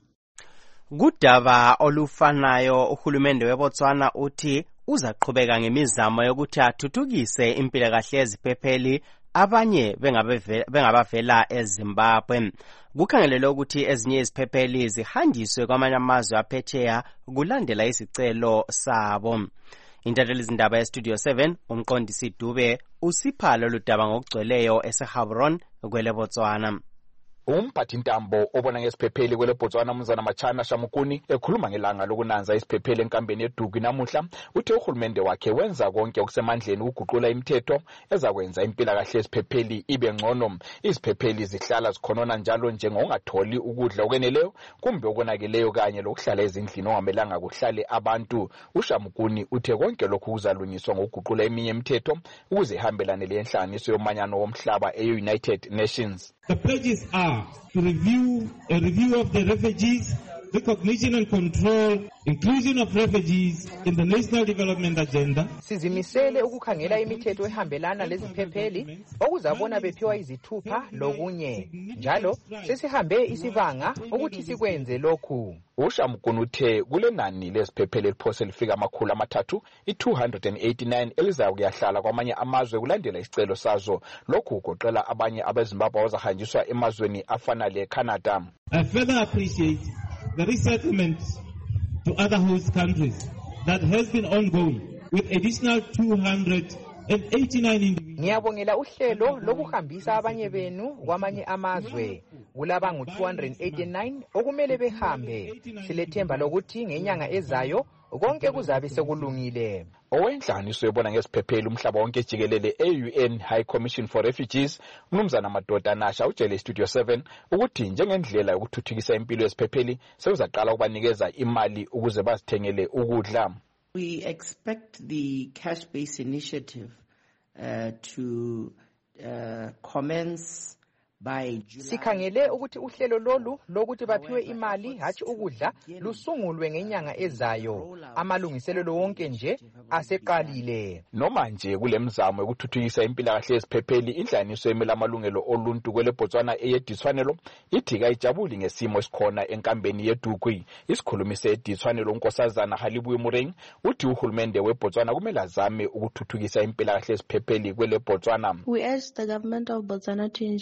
Kudaba olufanayo uhulumende weBotswana uthi uzaqhubeka ngemizamo yokuthi athuthukise impilakahle yeziphepheli abanye bengabavela eZimbabwe. Kukhangelelwe ukuthi ezinye iziphepheli zihanjiswe kwamanye amazwe aphesheya kulandela isicelo sabo. Intatheli zindaba yeStudio seven umqondisi Dube usipha lolu daba ngokugcweleyo eseHabron kwele Botswana. Umphathintambo obona ngesiphepheli kwele Botswana umnumzana Machana Shamukuni ekhuluma ngelanga lokunanza isiphepheli enkambeni yeDuku namuhla uthe uhulumende wakhe wenza konke okusemandleni ukuguqula imithetho ezakwenza impilakahle yesiphepheli ibe ngcono. Iziphepheli zihlala zikhonona njalo njengongatholi ukudla okweneleyo kumbe okonakeleyo kanye lokuhlala ezindlini ongamelanga kuhlale abantu. uShamukuni uthe konke lokhu kuzalungiswa ngokuguqula eminye imithetho ukuze ihambelane lenhlanganiso yomanyano womhlaba e-United Nations. The pledges are to review a review of the refugees, recognition and control, inclusion of refugees in the national development agenda. Sizimisele ukukhangela imithetho ehambelana leziphepheli okuzabona bephiwa izithupha lokunye. Njalo sesihambe isibanga ukuthi sikwenze lokhu. uShamukuni uthe kule nani leziphepheli eliphose lifika amakhulu amathathu i-two hundred eighty-nine elizayo kuyahlala kwamanye amazwe kulandela isicelo sazo. Lokhu kugoqela abanye abeZimbabwe abazahanjiswa emazweni afana le-Canada. I further appreciate the resettlement to other host countries that has been ongoing with additional two hundred eighty-nine individuals. Ngiyabongela uhlelo lokuhambisa abanye benu kwamanye amazwe. Kulaba ngu two hundred eighty-nine okumele behambe. Silethemba lokuthi ngenyanga ezayo konke kuzabe sekulungile. Owenhlanganiso yebona ngesiphepheli umhlaba wonke jikelele e-U N High Commission for Refugees umnumzana Madoda Nasha utshele iStudio seven ukuthi njengendlela yokuthuthukisa impilo yesiphepheli sewuzaqala ukubanikeza imali ukuze bazithengele ukudla. We expect the cash-based initiative uh, to uh, commence by July. Sikhangele ukuthi uhlelo lolu lokuthi baphiwe imali hathi ukudla lusungulwe ngenyanga ezayo. Amalungiselelo wonke nje aseqalile. Noma nje kulemzamo yokuthuthukisa impilakahle yesiphepheli inhlanganiso emela amalungelo oluntu kwele Botswana eyedithwanelo ithi kayijabuli ngesimo esikhona enkambeni yeDuku. Isikhulumi sedithwanelo uNkosazana Halibuye Mureng uthi uhulumende weBotswana kumele azame ukuthuthukisa impilakahle yesiphepheli kwele Botswana. We urge the government of Botswana to ensure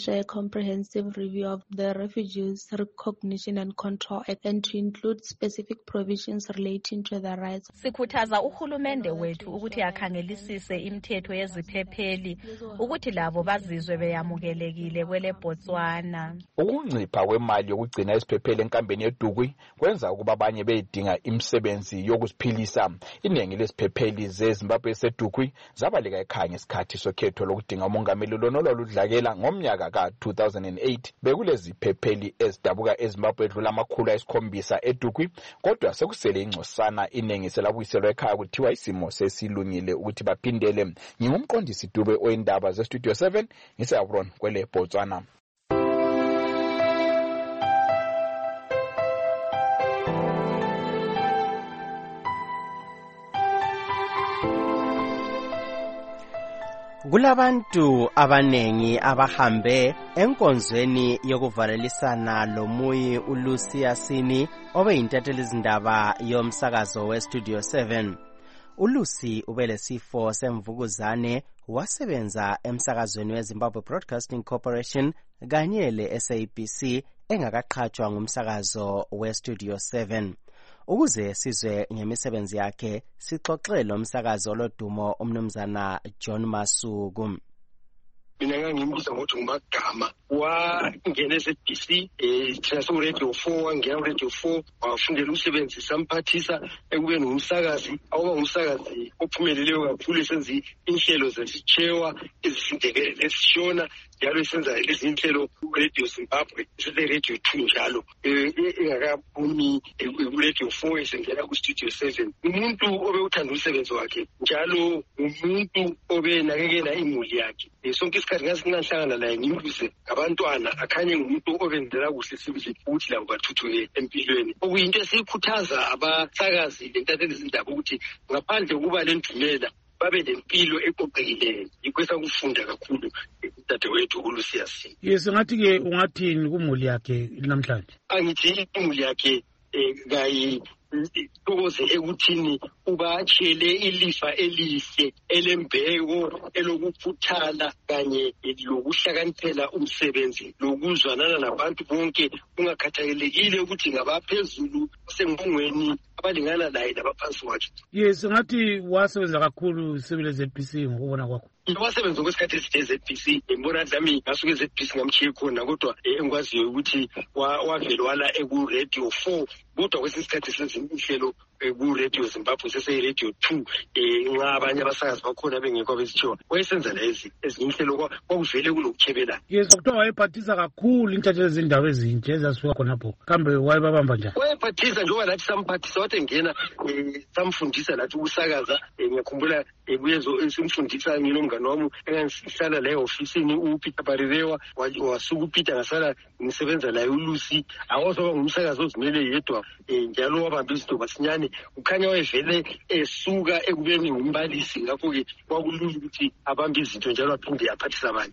comprehensive review of the Refugees Recognition and Control Act and to include specific provisions relating to the rights. Sikhuthaza uhulumende wethu ukuthi akhangelisise imithetho yeziphepheli ukuthi labo bazizwe beyamukelekile kwele Botswana. Ukuncipha kwemali yokugcina isiphepheli enkambeni yeDugwi kwenza ukuba abanye beyidinga imisebenzi yokuziphilisa. Iningi lesiphepheli zeZimbabwe eseDugwi zabaleka ekhaya ngesikhathi sokhetho lokudinga umongameli lonoludlakela ngomnyaka ka two thousand eight. Bekulezi phepheli ezidabuka eZimbabwe edlula amakhulu ayisikhombisa eDugwi, kodwa sekusele ingcosana iningi selabuyiselwa ekhaya kuthiwa isimo sesilungile ukuthi baphindele. Ngingumqondisi Dube oyindaba ze Studio seven ngisabron kwele Botswana. Kulabantu abanengi abahambe enkonzweni yokuvalelisana lomuyi uLucy Yasini obeyintatheli izindaba yomsakazo we Studio seven. uLucy ubelesifo semvukuzane wasebenza emsakazweni weZimbabwe Broadcasting Corporation kanye le-S A B C engakaqhatshwa ngumsakazo we Studio seven. Ukuze sizwe ngemisebenzi yakhe sixoxele lo msakazo lodumo umnumzana John Masuku. Mina ngangimbiza ngokuthi ngumagama wangena e-S B C eh Traso Radio four wangena Radio four wafundela umsebenzi samphathisa ekubeni ngumsakazi awuba ngumsakazi ophumeleleyo kakhulu esenza inhlelo zesichewa ezifundeke esishona njalo esenza lezi inhlelo Radio Zimbabwe sese Radio two njalo engakaphumi Radio four esengena ku Studio seven. Umuntu obewuthanda umsebenzi wakhe njalo umuntu obenakekela imuli yakhe. Sonke isikhathi ngasingahlangana naye ngimbuze abantwana akhanye ngumuntu obenzela kuhle sibili ukuthi labo bathuthuke empilweni. Okuyinto esikhuthaza abasakazi lentatheli izindaba ukuthi ngaphandle kuba lendumela babe lempilo eqoqekileyo. Ikwesa kufunda kakhulu dadewethu uLucy Yasini. Yes, ngathi ke ungathini kumuli yakhe namhlanje? Angithi imuli yakhe gayi ukuze ekuthini ubachele ilifa elihle elembeko elokuphuthala kanye lokuhlakaniphela umsebenzi lokuzwanana nabantu bonke ungakhathalekile ukuthi ngabaphezulu sengongweni abalingana naye nabaphansi wakhe. Yes, ngathi wasebenza kakhulu isebele Z B C ngokubona kwakho. Wasebenza kwesikhathi eside Z B C ngibona dlami ngasuke Z B C ngamchiye khona kodwa engikwaziyo ukuthi wavela wala eku Radio four kodwa kwesikhathi sezinye inhlelo ku Radio Zimbabwe sese Radio two nxa abanye abasakazi bakhona bengekho besithiwa wayesenza lezi ezinye inhlelo kwakuvele kulokuchebela. Yes, kuthiwa wayephathisa kakhulu intatheli izindaba ezintsha ezasuka khonapho kambe wayebabamba njani? Wayephathisa njengoba lathi samphathisa wathi ngena samfundisa lathi ukusakaza. Ngiyakhumbula ebuyezo simfundisa ngilo mngane wami engangihlala la e-ofisini uPeter Barirewa wasuka uPeter ngasala ngisebenza la uLucy awozoba ngumsakazi ozimele yedwa njalo wabamba izinto basinyane ukhanya wayevele esuka ekubeni ngumbalisi ngakho ke kwakulula ukuthi abambe izinto njalo aphinde aphathisa abanye.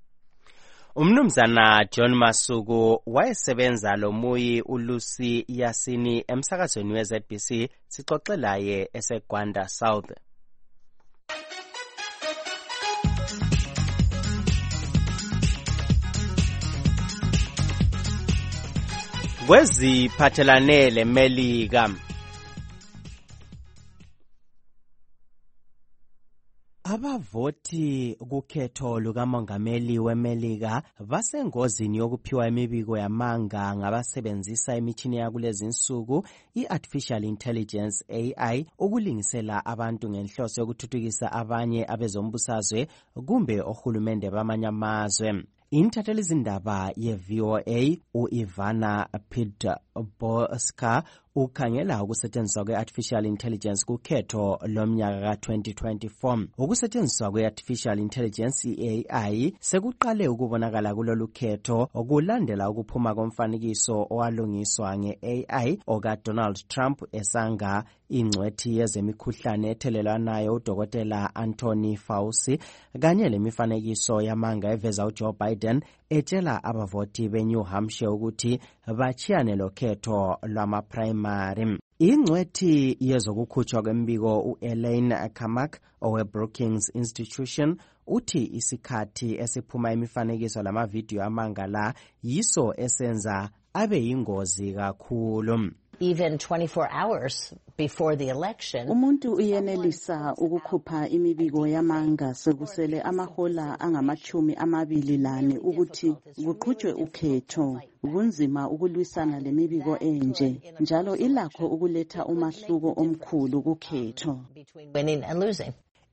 Umnumzana John Masuku wayesebenza lomuyi uLucy Yasini emsakazweni we Z B C sixoxelaye eseGwanda South. Kweziphathelane leMelika abavoti kukhetho lukamongameli weMelika basengozini yokuphiwa imibiko yamanga ngabasebenzisa imitshini yakulezi insuku i-artificial intelligence A I ukulingisela abantu ngenhloso yokuthuthukisa abanye abezombusazwe kumbe ohulumende bamanye amazwe. Intatheli izindaba ye-V O A u-Ivana Pidboska ukhangela ukusetshenziswa kwe-artificial intelligence kukhetho lomnyaka ka twenty twenty-four. Ukusetshenziswa kwe-artificial intelligence i-A I sekuqale ukubonakala kulolu khetho okulandela ukuphuma komfanekiso owalungiswa nge-A I oka Donald Trump esanga ingcwethi yezemikhuhlane ethelelwanayo uDokotela Anthony Fauci kanye lemifanekiso yamanga eveza uJoe Biden etshela abavoti beNew Hampshire ukuthi bachiyane lokhetho lwama-primary. Ingcwethi yezokukhutshwa kwembiko u-Elaine Kamak owe-Brookings Institution uthi isikhathi esiphuma imifanekiso lamavidiyo amanga la yiso esenza abe yingozi kakhulu. Even twenty-four hours before the election, umuntu uyenelisa ukukhupha imibiko yamanga sekusele amahola angamachumi amabili lane ukuthi kuqhutshwe ukhetho. Kunzima ukulwisana lemibiko enje, njalo ilakho ukuletha umahluko omkhulu kukhetho. between winning and losing.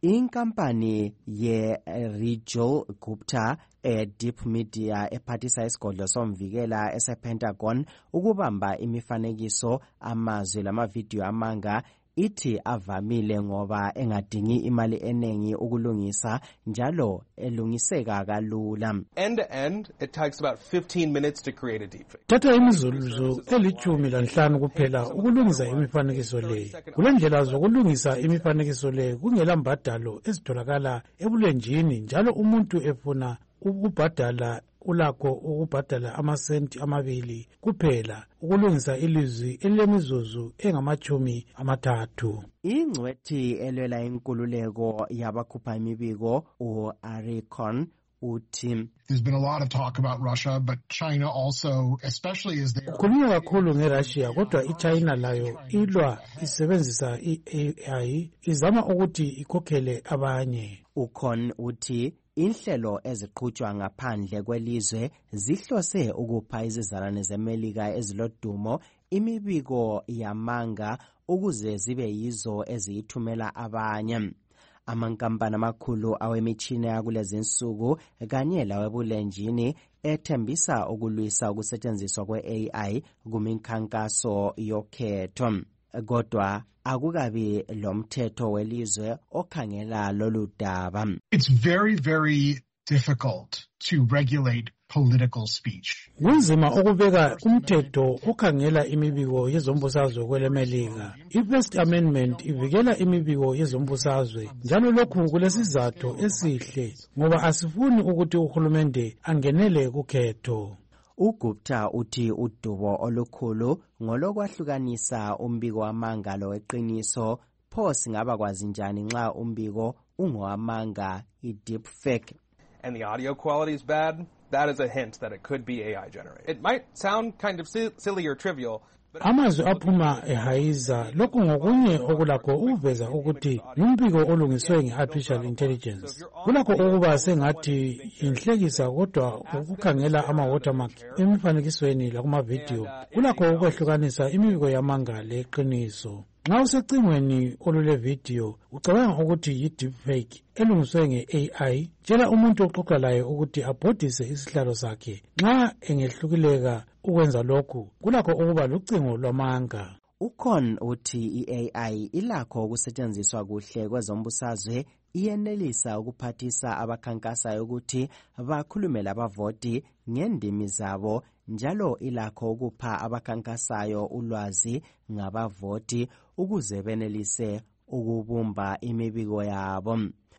Inkampani ye Rigel Gupta e Deep Media ephathisa isigodlo somvikela ese-Pentagon ukubamba imifanekiso, amazwi lamavidiyo amanga ithi avamile ngoba engadingi imali eningi ukulungisa njalo elungiseka kalula. End to end, it takes about fifteen minutes to create a deepfake. Thatha imizuzu elithumi lanhlanu kuphela ukulungisa imifanekiso le. Kulendlela zokulungisa imifanekiso le kungela mbadalo ezitholakala ebulenjini, njalo umuntu efuna ukubhadala ulakho ukubhadala amasenti amabili kuphela ukulungisa ilizwi elemizuzu engamachumi amathathu. Ingcwethi elwela inkululeko yabakhupha imibiko u-Aricon uthi There's been a lot of talk about Russia, but China also, especially as they are... Kukhulunywa kakhulu ngeRussia, kodwa iChina layo ilwa isebenzisa i-A I izama ukuthi ikhokhele abanye. ukhon uthi inhlelo eziqhutshwa ngaphandle kwelizwe zihlose ukupha izizalwane zeMelika ezilodumo imibiko yamanga ukuze zibe yizo eziyithumela abanye. Amankampani amakhulu awemitshina yakulezinsuku kanye lawebulenjini ethembisa ukulwisa ukusetshenziswa kwe-A I kumikhankaso yokhetho. Kodwa akukabi lomthetho welizwe okhangela lolu daba. It's very, very difficult to regulate political speech. Kunzima ukubeka umthetho okhangela imibiko yezombusazwe kwelemelika. I-First Amendment ivikela imibiko yezombusazwe, njalo lokhu kulesizathu esihle ngoba asifuni ukuthi uhulumende angenele kukhetho. uGupta uthi udubo olukhulu ngolokwahlukanisa umbiko wamanga weqiniso. Pho singaba kwazi njani nxa umbiko ungowamanga, i-deepfake? And the audio quality is bad, that is a hint that it could be A I generated. It might sound kind of si- silly or trivial, amazwi aphuma ehayiza lokhu ngokunye okulakho ukuveza ukuthi umbiko olungiswe nge-artificial intelligence. Kulakho ukuba sengathi yinhlekisa, kodwa ukukhangela ama-watermark emifanekisweni lakumavidiyo kulakho ukwehlukanisa imibiko yamanga leqiniso. Nxa usecingweni olulevidiyo ucabanga ukuthi yi-deepfake elungiswe nge-A I, tshela umuntu oxoxa laye ukuthi abhodise isihlalo sakhe. Nxa engehlukileka ukwenza lokhu kulakho ukuba lucingo lwamanga. ukhon uthi i-A I ilakho ukusetshenziswa kuhle kwezombusazwe, iyenelisa ukuphathisa abakhankasayo ukuthi bakhulume labavoti ngendimi zabo, njalo ilakho ukupha abakhankasayo ulwazi ngabavoti ukuze benelise ukubumba imibiko yabo.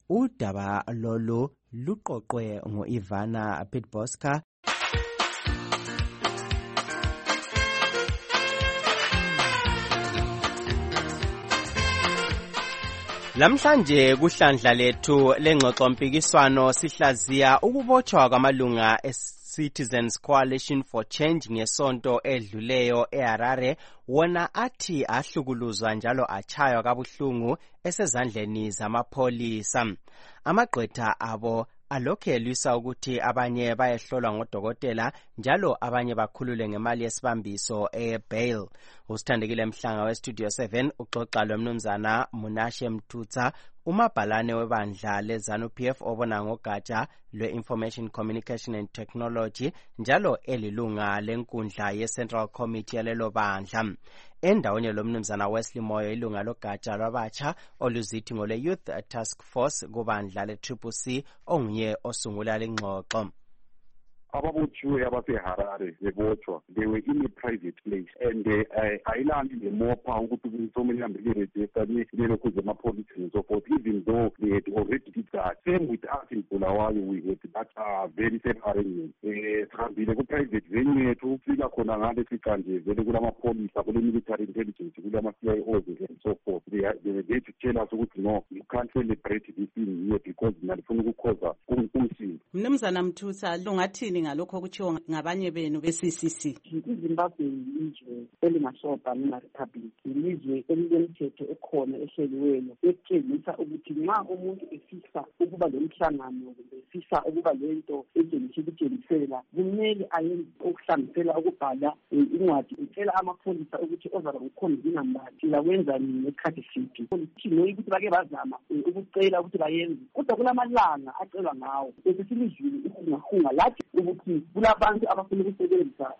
Udaba lolu luqoqwe ngo-Ivana Pitboska. Lamhlanje kuhlandla lethu lengxoxo mpikiswano sihlaziya ukubotshwa kwamalunga e-Citizens Coalition for Change ngesonto edluleyo eHarare, wona athi ahlukuluzwa njalo achaywa kabuhlungu esezandleni zamapholisa. Amagqwetha abo alokhe elwisa ukuthi abanye bayehlolwa ngodokotela njalo abanye bakhulule ngemali yesibambiso e-bail. Usithandekile Mhlanga we-Studio seven uxoxa lomnumzana Munashe Mthutsa, umabhalane webandla leZANU-P F obona ngogatsha lwe-Information Communication and Technology njalo elilunga lenkundla ye-Central Committee yalelo bandla. Endawonye lomnumzana Wesley Moyo, ilunga logatsha lwabatsha oluzithi ngole-Youth Task Force kubandla le-Triple C onguye osungula lengxoxo. ababotshiweyo abaseharare bebotshwa they were in a private place and ayilandi le mopha ukuthi somele ihambe liregister lelokhu zemapolice and so forth, even though they had already did that. Same with us in Bulawayo, we had that uh, very same arrangement. Sihambile ku-private venue yethu fika khona ngale sikanje vele kulamapolisa kule-military intelligence kulama-C I Os and so forth. They, they were there to tell us ukuthi no, you can't celebrate this thing here because nalifuna ukukhoza umsindo. Mnumzana Mthutha, lungathini ngalokho okutshiwo ngabanye benu be-C C C? iZimbabwe yilizwe elingasoba lina-republic, yilizwe elilemthetho ekhona ehleliweyo etshengisa ukuthi nxa umuntu efisa ukuba lomhlangano kumbe efisa ukuba lento etshengisa ukutshengisela kumele ayenze ukuhlanganisela ukubhala incwadi etshela amapholisa ukuthi ozaba ngukhonzina mbali sizakwenza nini ngesikhathi siphi. Noyi ukuthi bake bazama ukucela ukuthi bayenze kodwa kulamalanga acelwa ngawo esesilizwini ihungahunga lathi ukuthi kulabantu abafuna ukusebenzisa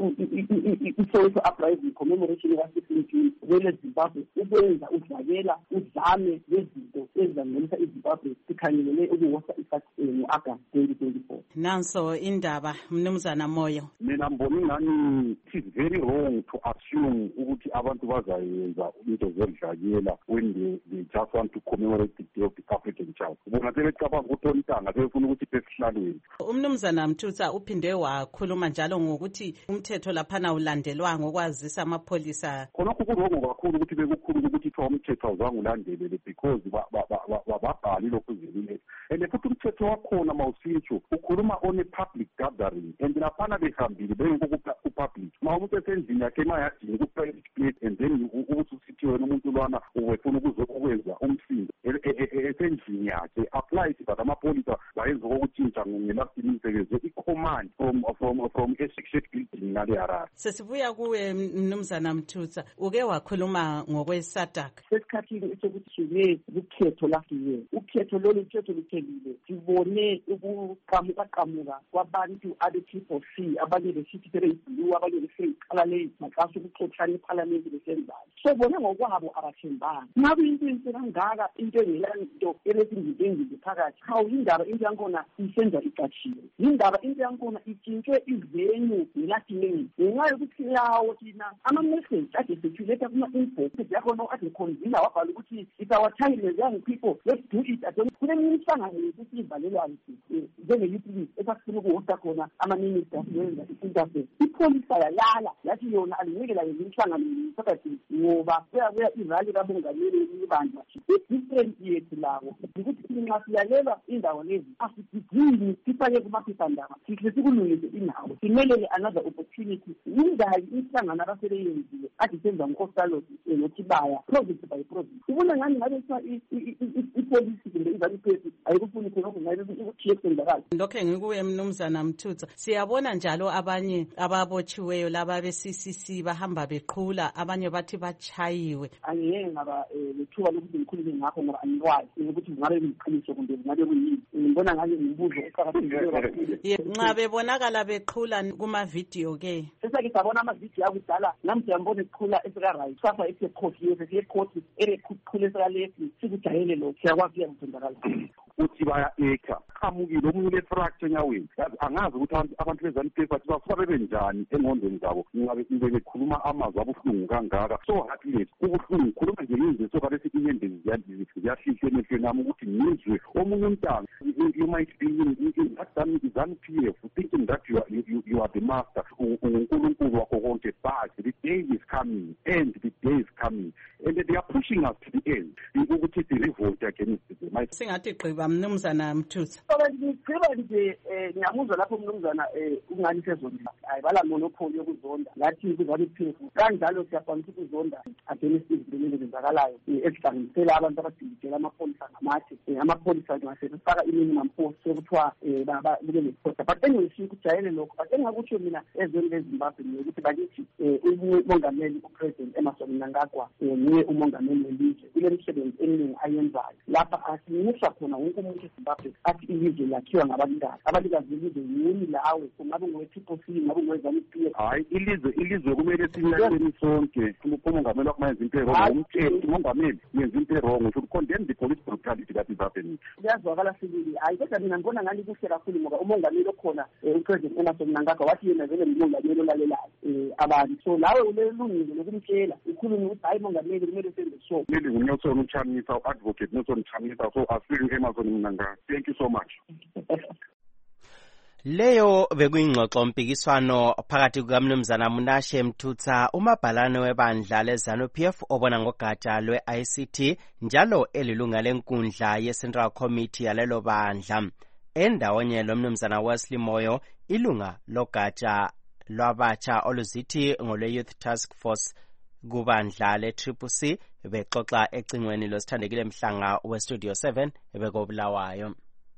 i-social uprising commemoration ka-sixteen June vele Zimbabwe ukwenza udlakela udlame lezinto ezizangenisa iZimbabwe sikhangelele ukuhosta i-August twenty twenty-four. Nanso indaba Mnumzana Moyo. Mina mbona ingani it is very wrong to assume ukuthi abantu bazayenza into zodlakela when they, they just want to commemorate the day of the African child. Bona sebecabanga ukuthi ontanga sebefuna ukuthi besihlalweni. Umnumzana Mthutha uphinde wakhuluma njalo ngokuthi umthetho laphana ulandelwa ngokwazisa amapholisa. Khonokho kurongo kakhulu ukuthi bekukhulu ukuthi kuthiwa umthetho awuzange ulandelele because babhali lokhu zilile. And futhi umthetho wakhona mawusitsho ukhuluma on a public gathering and laphana behambile bengekho ku-public. Ma umuntu esendlini yakhe emayadini ku-private place and then ukuthi usithi wena umuntu lwana ufuna ukuzokwenza umsindo esendlini yakhe apply but amapholisa bayenza kokutshintsha ngelast imisebenzi i-command from from from a-section building ngale Harare. Sesibuya kuwe Mnumzana Mthutha, uke wakhuluma ngokweSADC. Sesikhathini esokuthi sibe ukhetho lafiye ukhetho lolu ukhetho luthelile sibone ukuqamuka kwabantu abe-triple C abanye besithi sebeyiblue abanye beseyiqala le maxasi ukuxoxana ephalamenti besenzalo sobone ngokwabo abathembanga ngabe into into kangaka into engelanto elesindibengile phakathi hawu indaba into yankona isenza icatshiwe indaba into yankona itshintshwe ivenue ngelatineni ngenxa yokuthi lawo thina ama-message ade sethuletha kuma-inbox yakhona ade khonzila wabhala ukuthi it's our time as young people, let's do it. Kuneminye imihlangano yokuthi ivalelwane njenge-youth league esasifuna ukuhosta khona ama-ministers wenza i-interface. Ipholisa yalala yathi yona alinikela yona imihlangano phakathi ngoba kuyabuya irali kabongameli ibandla. I-different yethu lawo ukuthi nxa siyalela indawo lezi asigidini sifake kumaphephandaba sihle sikulungise indawo simelele another opportunity. Indayi imihlangano abasebeyenzile ade senza ngokosalo nothibaya province by province. Ubona ngani ngabe ipolisi kumbe izaliphethi ayikufuni khonokho ngabe ukuthi yesenzakala. Lokho ngikuye Mnumzana Mthutha, siyabona njalo abanye ababotshiweyo laba be-C C C bahamba beqhula abanye bathi bachayiwe. Angiyeke ngaba lethuba lokuthi ngikhulume ngakho ngoba angikwazi ukuthi ngabe ngiqiniso kumbe ngabe kuyini. Ngibona ngabe ngibuzo eqhakathekile kakhulu. Nxa bebonakala beqhula kuma-video ke sesake sabona ama-video akudala namhlanje ngibona eqhula eseka-right sasa esekhofi yethu siyekhoti ereqhula eseka-left sikujayele lokho siyakwazi kuyakuzenzakala uthi baya-ekha qhamukile omunye le-fracture enyaweni angazi ukuthi abantu bezaniphethi bathi basuka bebe njani engqondweni zabo ngabe bekhuluma amazwi abuhlungu kangaka so heartless ubuhlungu khuluma nje ngizwe so kade sithi inyembezi ziyahlihlwa emehlweni ami ukuthi ngizwe omunye umntanga you might be in that ZANU-P F thinking that you are, you, you are the master uNkulunkulu wakho konke but the day is coming and the day is coming and they are pushing us to the end ukuthi the revolt against them. Singathi gqiba Mnumzana Mthutha. Ngigqiba nje ngiyamuzwa lapho Mnumzana ungani sezonda ayibala monopoly yokuzonda lathi kuzaliphi kanjalo siyakwanisa ukuzonda against izinto ezenzakalayo ezihlanganisela abantu abadingela amapholisa ngamathi amapholisa ngasebefaka i-minimum force sekuthiwa kube ne-force but engiyisho ukujayele lokho but engakutsho mina ezweni leZimbabwe ukuthi bakithi umongameli upresident Emmerson Mnangagwa nguye umongameli welizwe kule misebenzi eminingi ayenzayo lapha asinyusa khona wonke umuntu eZimbabwe athi ilizwe lakhiwa ngabalikazi abalikazi belizwe yini lawe kungabe ngowe-Triple C ngabe ngowe-ZANU-P F hayi ilizwe ilizwe kumele sinyakeni sonke umongameli wakumayenza into erongo umthetho umongameli yenza into erongo should condemn the police brutality that is happening. Kuyazwakala sibili hayi kodwa mina ngibona ngani kuhle kakhulu ngoba umongameli okhona upresident Emmerson Mnangagwa wathi yena vele umongameli olalelayo um abantu so lawe ulelungile lokumtshela ukhulume ukuthi hayi mongameli kumele senze so. Meli nguNelson Uchamisa, u-advocate Nelson Uchamisa, so asifiling Emmerson Mnangagwa. Thank you so much. Leyo bekuyingxoxo mpikiswano phakathi kukaMnumzana Munashe Mthutsa umabhalane webandla leZANU-P F obona ngogatsha lwe-I C T njalo elilunga lenkundla ye-Central Committee yalelo bandla. Endawonye lo Mnumzana Wesley Moyo ilunga logatsha lwabatsha oluzithi ngolwe-Youth Task Force kubandla le-Triple C bexoxa ecingweni losithandekile Mhlanga we-Studio seven bekobulawayo.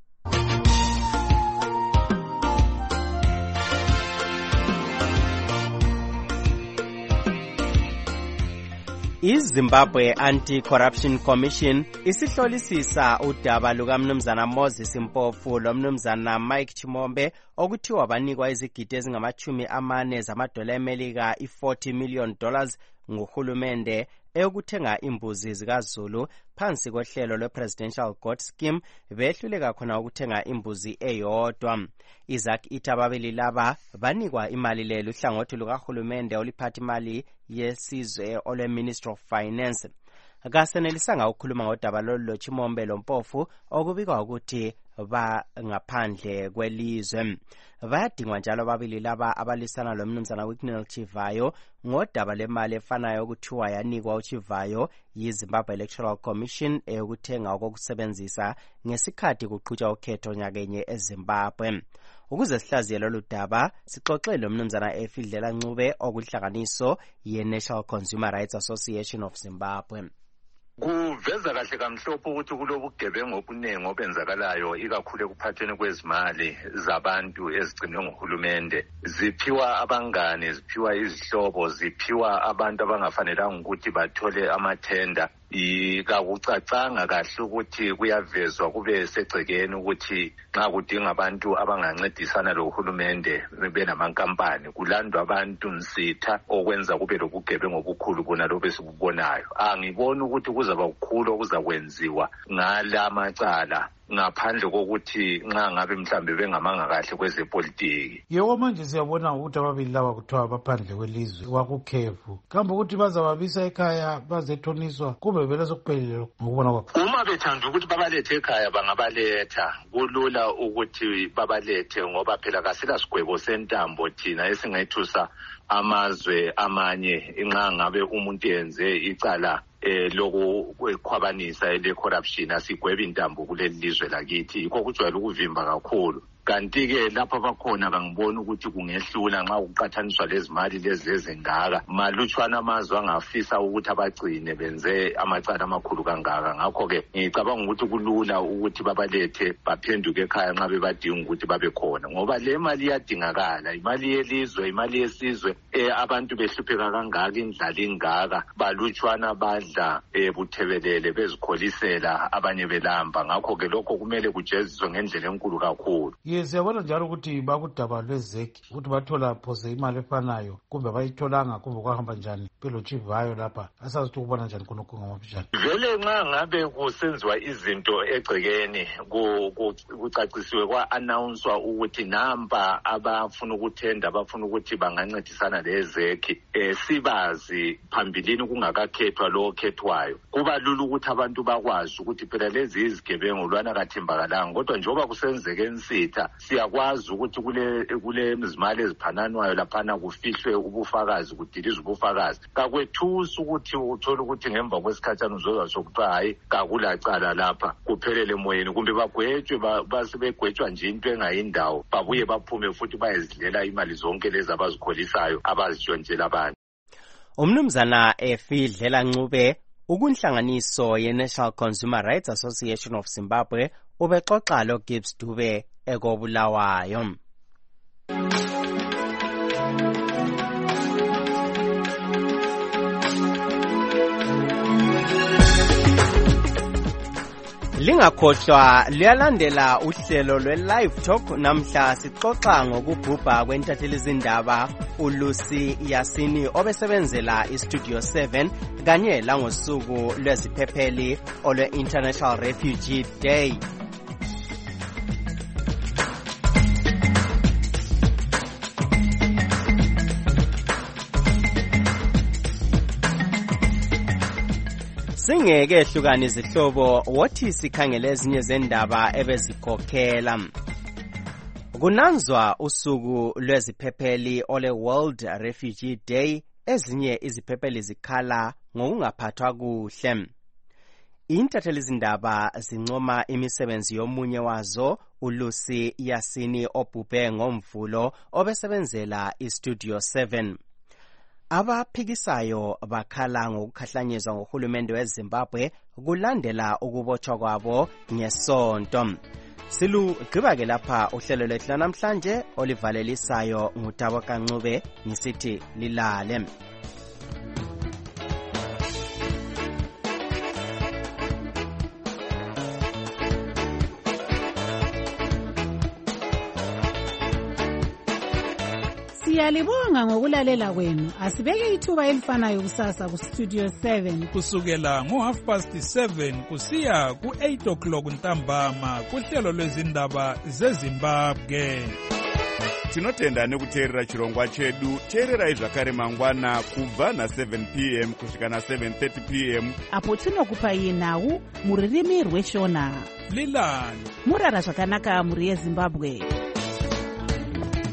iZimbabwe Anti-Corruption Commission isihlolisisa udaba lukaMnumzana Moses Mpofu loMnumzana Mike Chimombe okuthiwa banikwa izigidi ezingamachumi amane zamadola eMelika i-forty million dollars nguhulumende eyokuthenga imbuzi zikaZulu phansi kohlelo lwe-Presidential Goat Scheme behluleka khona ukuthenga imbuzi eyodwa. Isaac Itababili laba banikwa imali le luhlangothi lukahulumende oliphatha imali yesizwe olwe-Ministry of Finance. Akasenelisanga ukukhuluma ngodaba lolu loChimombe loMpofu okubikwa ukuthi bangaphandle kwelizwe. Bayadingwa njalo babili laba abalisana loMnumzana Wicknell Chivayo ngodaba lemali efanayo okuthiwa yanikwa uChivayo yiZimbabwe Electoral Commission eyokuthenga okokusebenzisa ngesikhathi kuqhutshwa ukhetho nyakenye eZimbabwe. Ukuze sihlaziye lolu daba sixoxe loMnumzana Efidlela Ncube okuhlanganiso ye-National Consumer Rights Association of Zimbabwe. Kuveza kahle kamhlophe ukuthi kulobugebengu obuningi obenzakalayo ikakhulu ekuphathweni kwezimali zabantu ezigcinwe nguhulumende. Ziphiwa abangane, ziphiwa izihlobo, ziphiwa abantu abangafanelanga ukuthi bathole amathenda. Ikakucacanga kahle ukuthi kuyavezwa kube segcekeni ukuthi nxa kudinga abantu abangancedisana lohulumende benamankampani kulandwa abantu nsitha okwenza kube lobugebengu obukhulu bona lobe sibubonayo. Angiboni ukuthi kuzaba kukhulu okuzakwenziwa ngala macala ngaphandle kokuthi nxa ngabe mhlambe bengamanga kahle kwezepolitiki. Yebo manje siyabona ukuthi ababili laba kuthiwa baphandle kwelizwe wakukhefu. Kambe ukuthi bazababisa ekhaya bazethoniswa kube vele sokuphelele ngokubona kwakho. Uma bethanda ukuthi babalethe ekhaya bangabaletha. Kulula ukuthi babalethe ngoba phela kasila sigwebo sentambo thina esingayithusa amazwe amanye nxa ngabe umuntu yenze icala eh lokukhwabanisa ele corruption asigweba intambo kuleli lizwe lakithi yikho kujwayele ukuvimba kakhulu. Kanti ke lapha bakhona bangibona ukuthi kungehlula nxa ukuqathaniswa lezimali lezi lezingaka malutshwana amazwe angafisa ukuthi abagcine benze amacala amakhulu kangaka. Ngakho ke ngicabanga ukuthi kulula ukuthi babalethe baphenduke ekhaya nxa bebadinga ukuthi babe khona ngoba le mali iyadingakala, imali yelizwe, imali yesizwe. eh abantu behlupheka kangaka indlala ingaka balutshwana badla ebuthebelele bezikholisela abanye belamba. Ngakho ke lokho kumele kujeziswe ngendlela enkulu kakhulu. Yes, siyabona njalo ukuthi bakudaba lwezeki ukuthi bathola phose imali efanayo kumbe bayitholanga kumbe kwahamba njani beloChivayo lapha asazi ukuthi ukubona njani khonokho ngamafishane. Vele nxa ngabe kusenziwa izinto egcekeni kucacisiwe kwa-announcwa ukuthi namba abafuna ukuthenda abafuna ukuthi bangancedisana lezeki eh sibazi phambilini kungakakhethwa lo okhethwayo. Kuba lula ukuthi abantu bakwazi ukuthi phela lezi izigebengu lwana kathembakalanga kodwa njengoba kusenzeke ensitha siyakwazi ukuthi kule kule izimali eziphananwayo laphana kufihlwe ubufakazi kudilizwe ubufakazi. Kakwethusa ukuthi uthola ukuthi ngemva kwesikhathana uzozwa sokuthiwa hayi kakulacala lapha kuphelele emoyeni kumbe bagwetshwe basebegwetshwa nje into engayindawo babuye baphume futhi bayezidlela imali zonke lezi abazikholisayo abazitshontshela abantu. Umnumzana Efidlela Ncube ukunhlanganiso ye-National Consumer Rights Association of Zimbabwe ubexoxa lo Gibbs Dube ekobulawayo. Lingakhohlwa liyalandela uhlelo lwe-Live Talk namhla sixoxa ngokubhubha kwentatheli izindaba uLucy Yasini obesebenzela iStudio seven kanye langosuku lweziphepheli olwe-International Refugee Day. Singeke ehlukana izihlobo wothi sikhangele ezinye zendaba ebezikhokhela. Kunanzwa usuku lweziphepheli ole World Refugee Day, ezinye iziphepheli zikhala ngokungaphathwa kuhle. Intatheli izindaba zincoma imisebenzi yomunye wazo uLucy Yasini obhubhe ngomvulo obesebenzela iStudio seven. Abaphikisayo bakhala ngokukhahlanyezwa ngohulumende weZimbabwe kulandela ukubotshwa kwabo ngesonto. Silugqiba ke lapha uhlelo lwethu namhlanje olivalelisayo ngutabo kancube ngisithi lilale. Siyalibonga ngokulalela kwenu. Asibeke ithuba elifanayo kusasa ku Studio seven kusukela ngo half past seven kusiya ku eight o'clock ntambama kuhlelo lwezindaba zeZimbabwe. Tinotenda nekuteerera chirongwa chedu. Teererai zvakare mangwana kubva na seven p m kusvika na seven thirty p m apo tinokupai nhau muririmi rweshona. Lilani murara zvakanaka muri yeZimbabwe.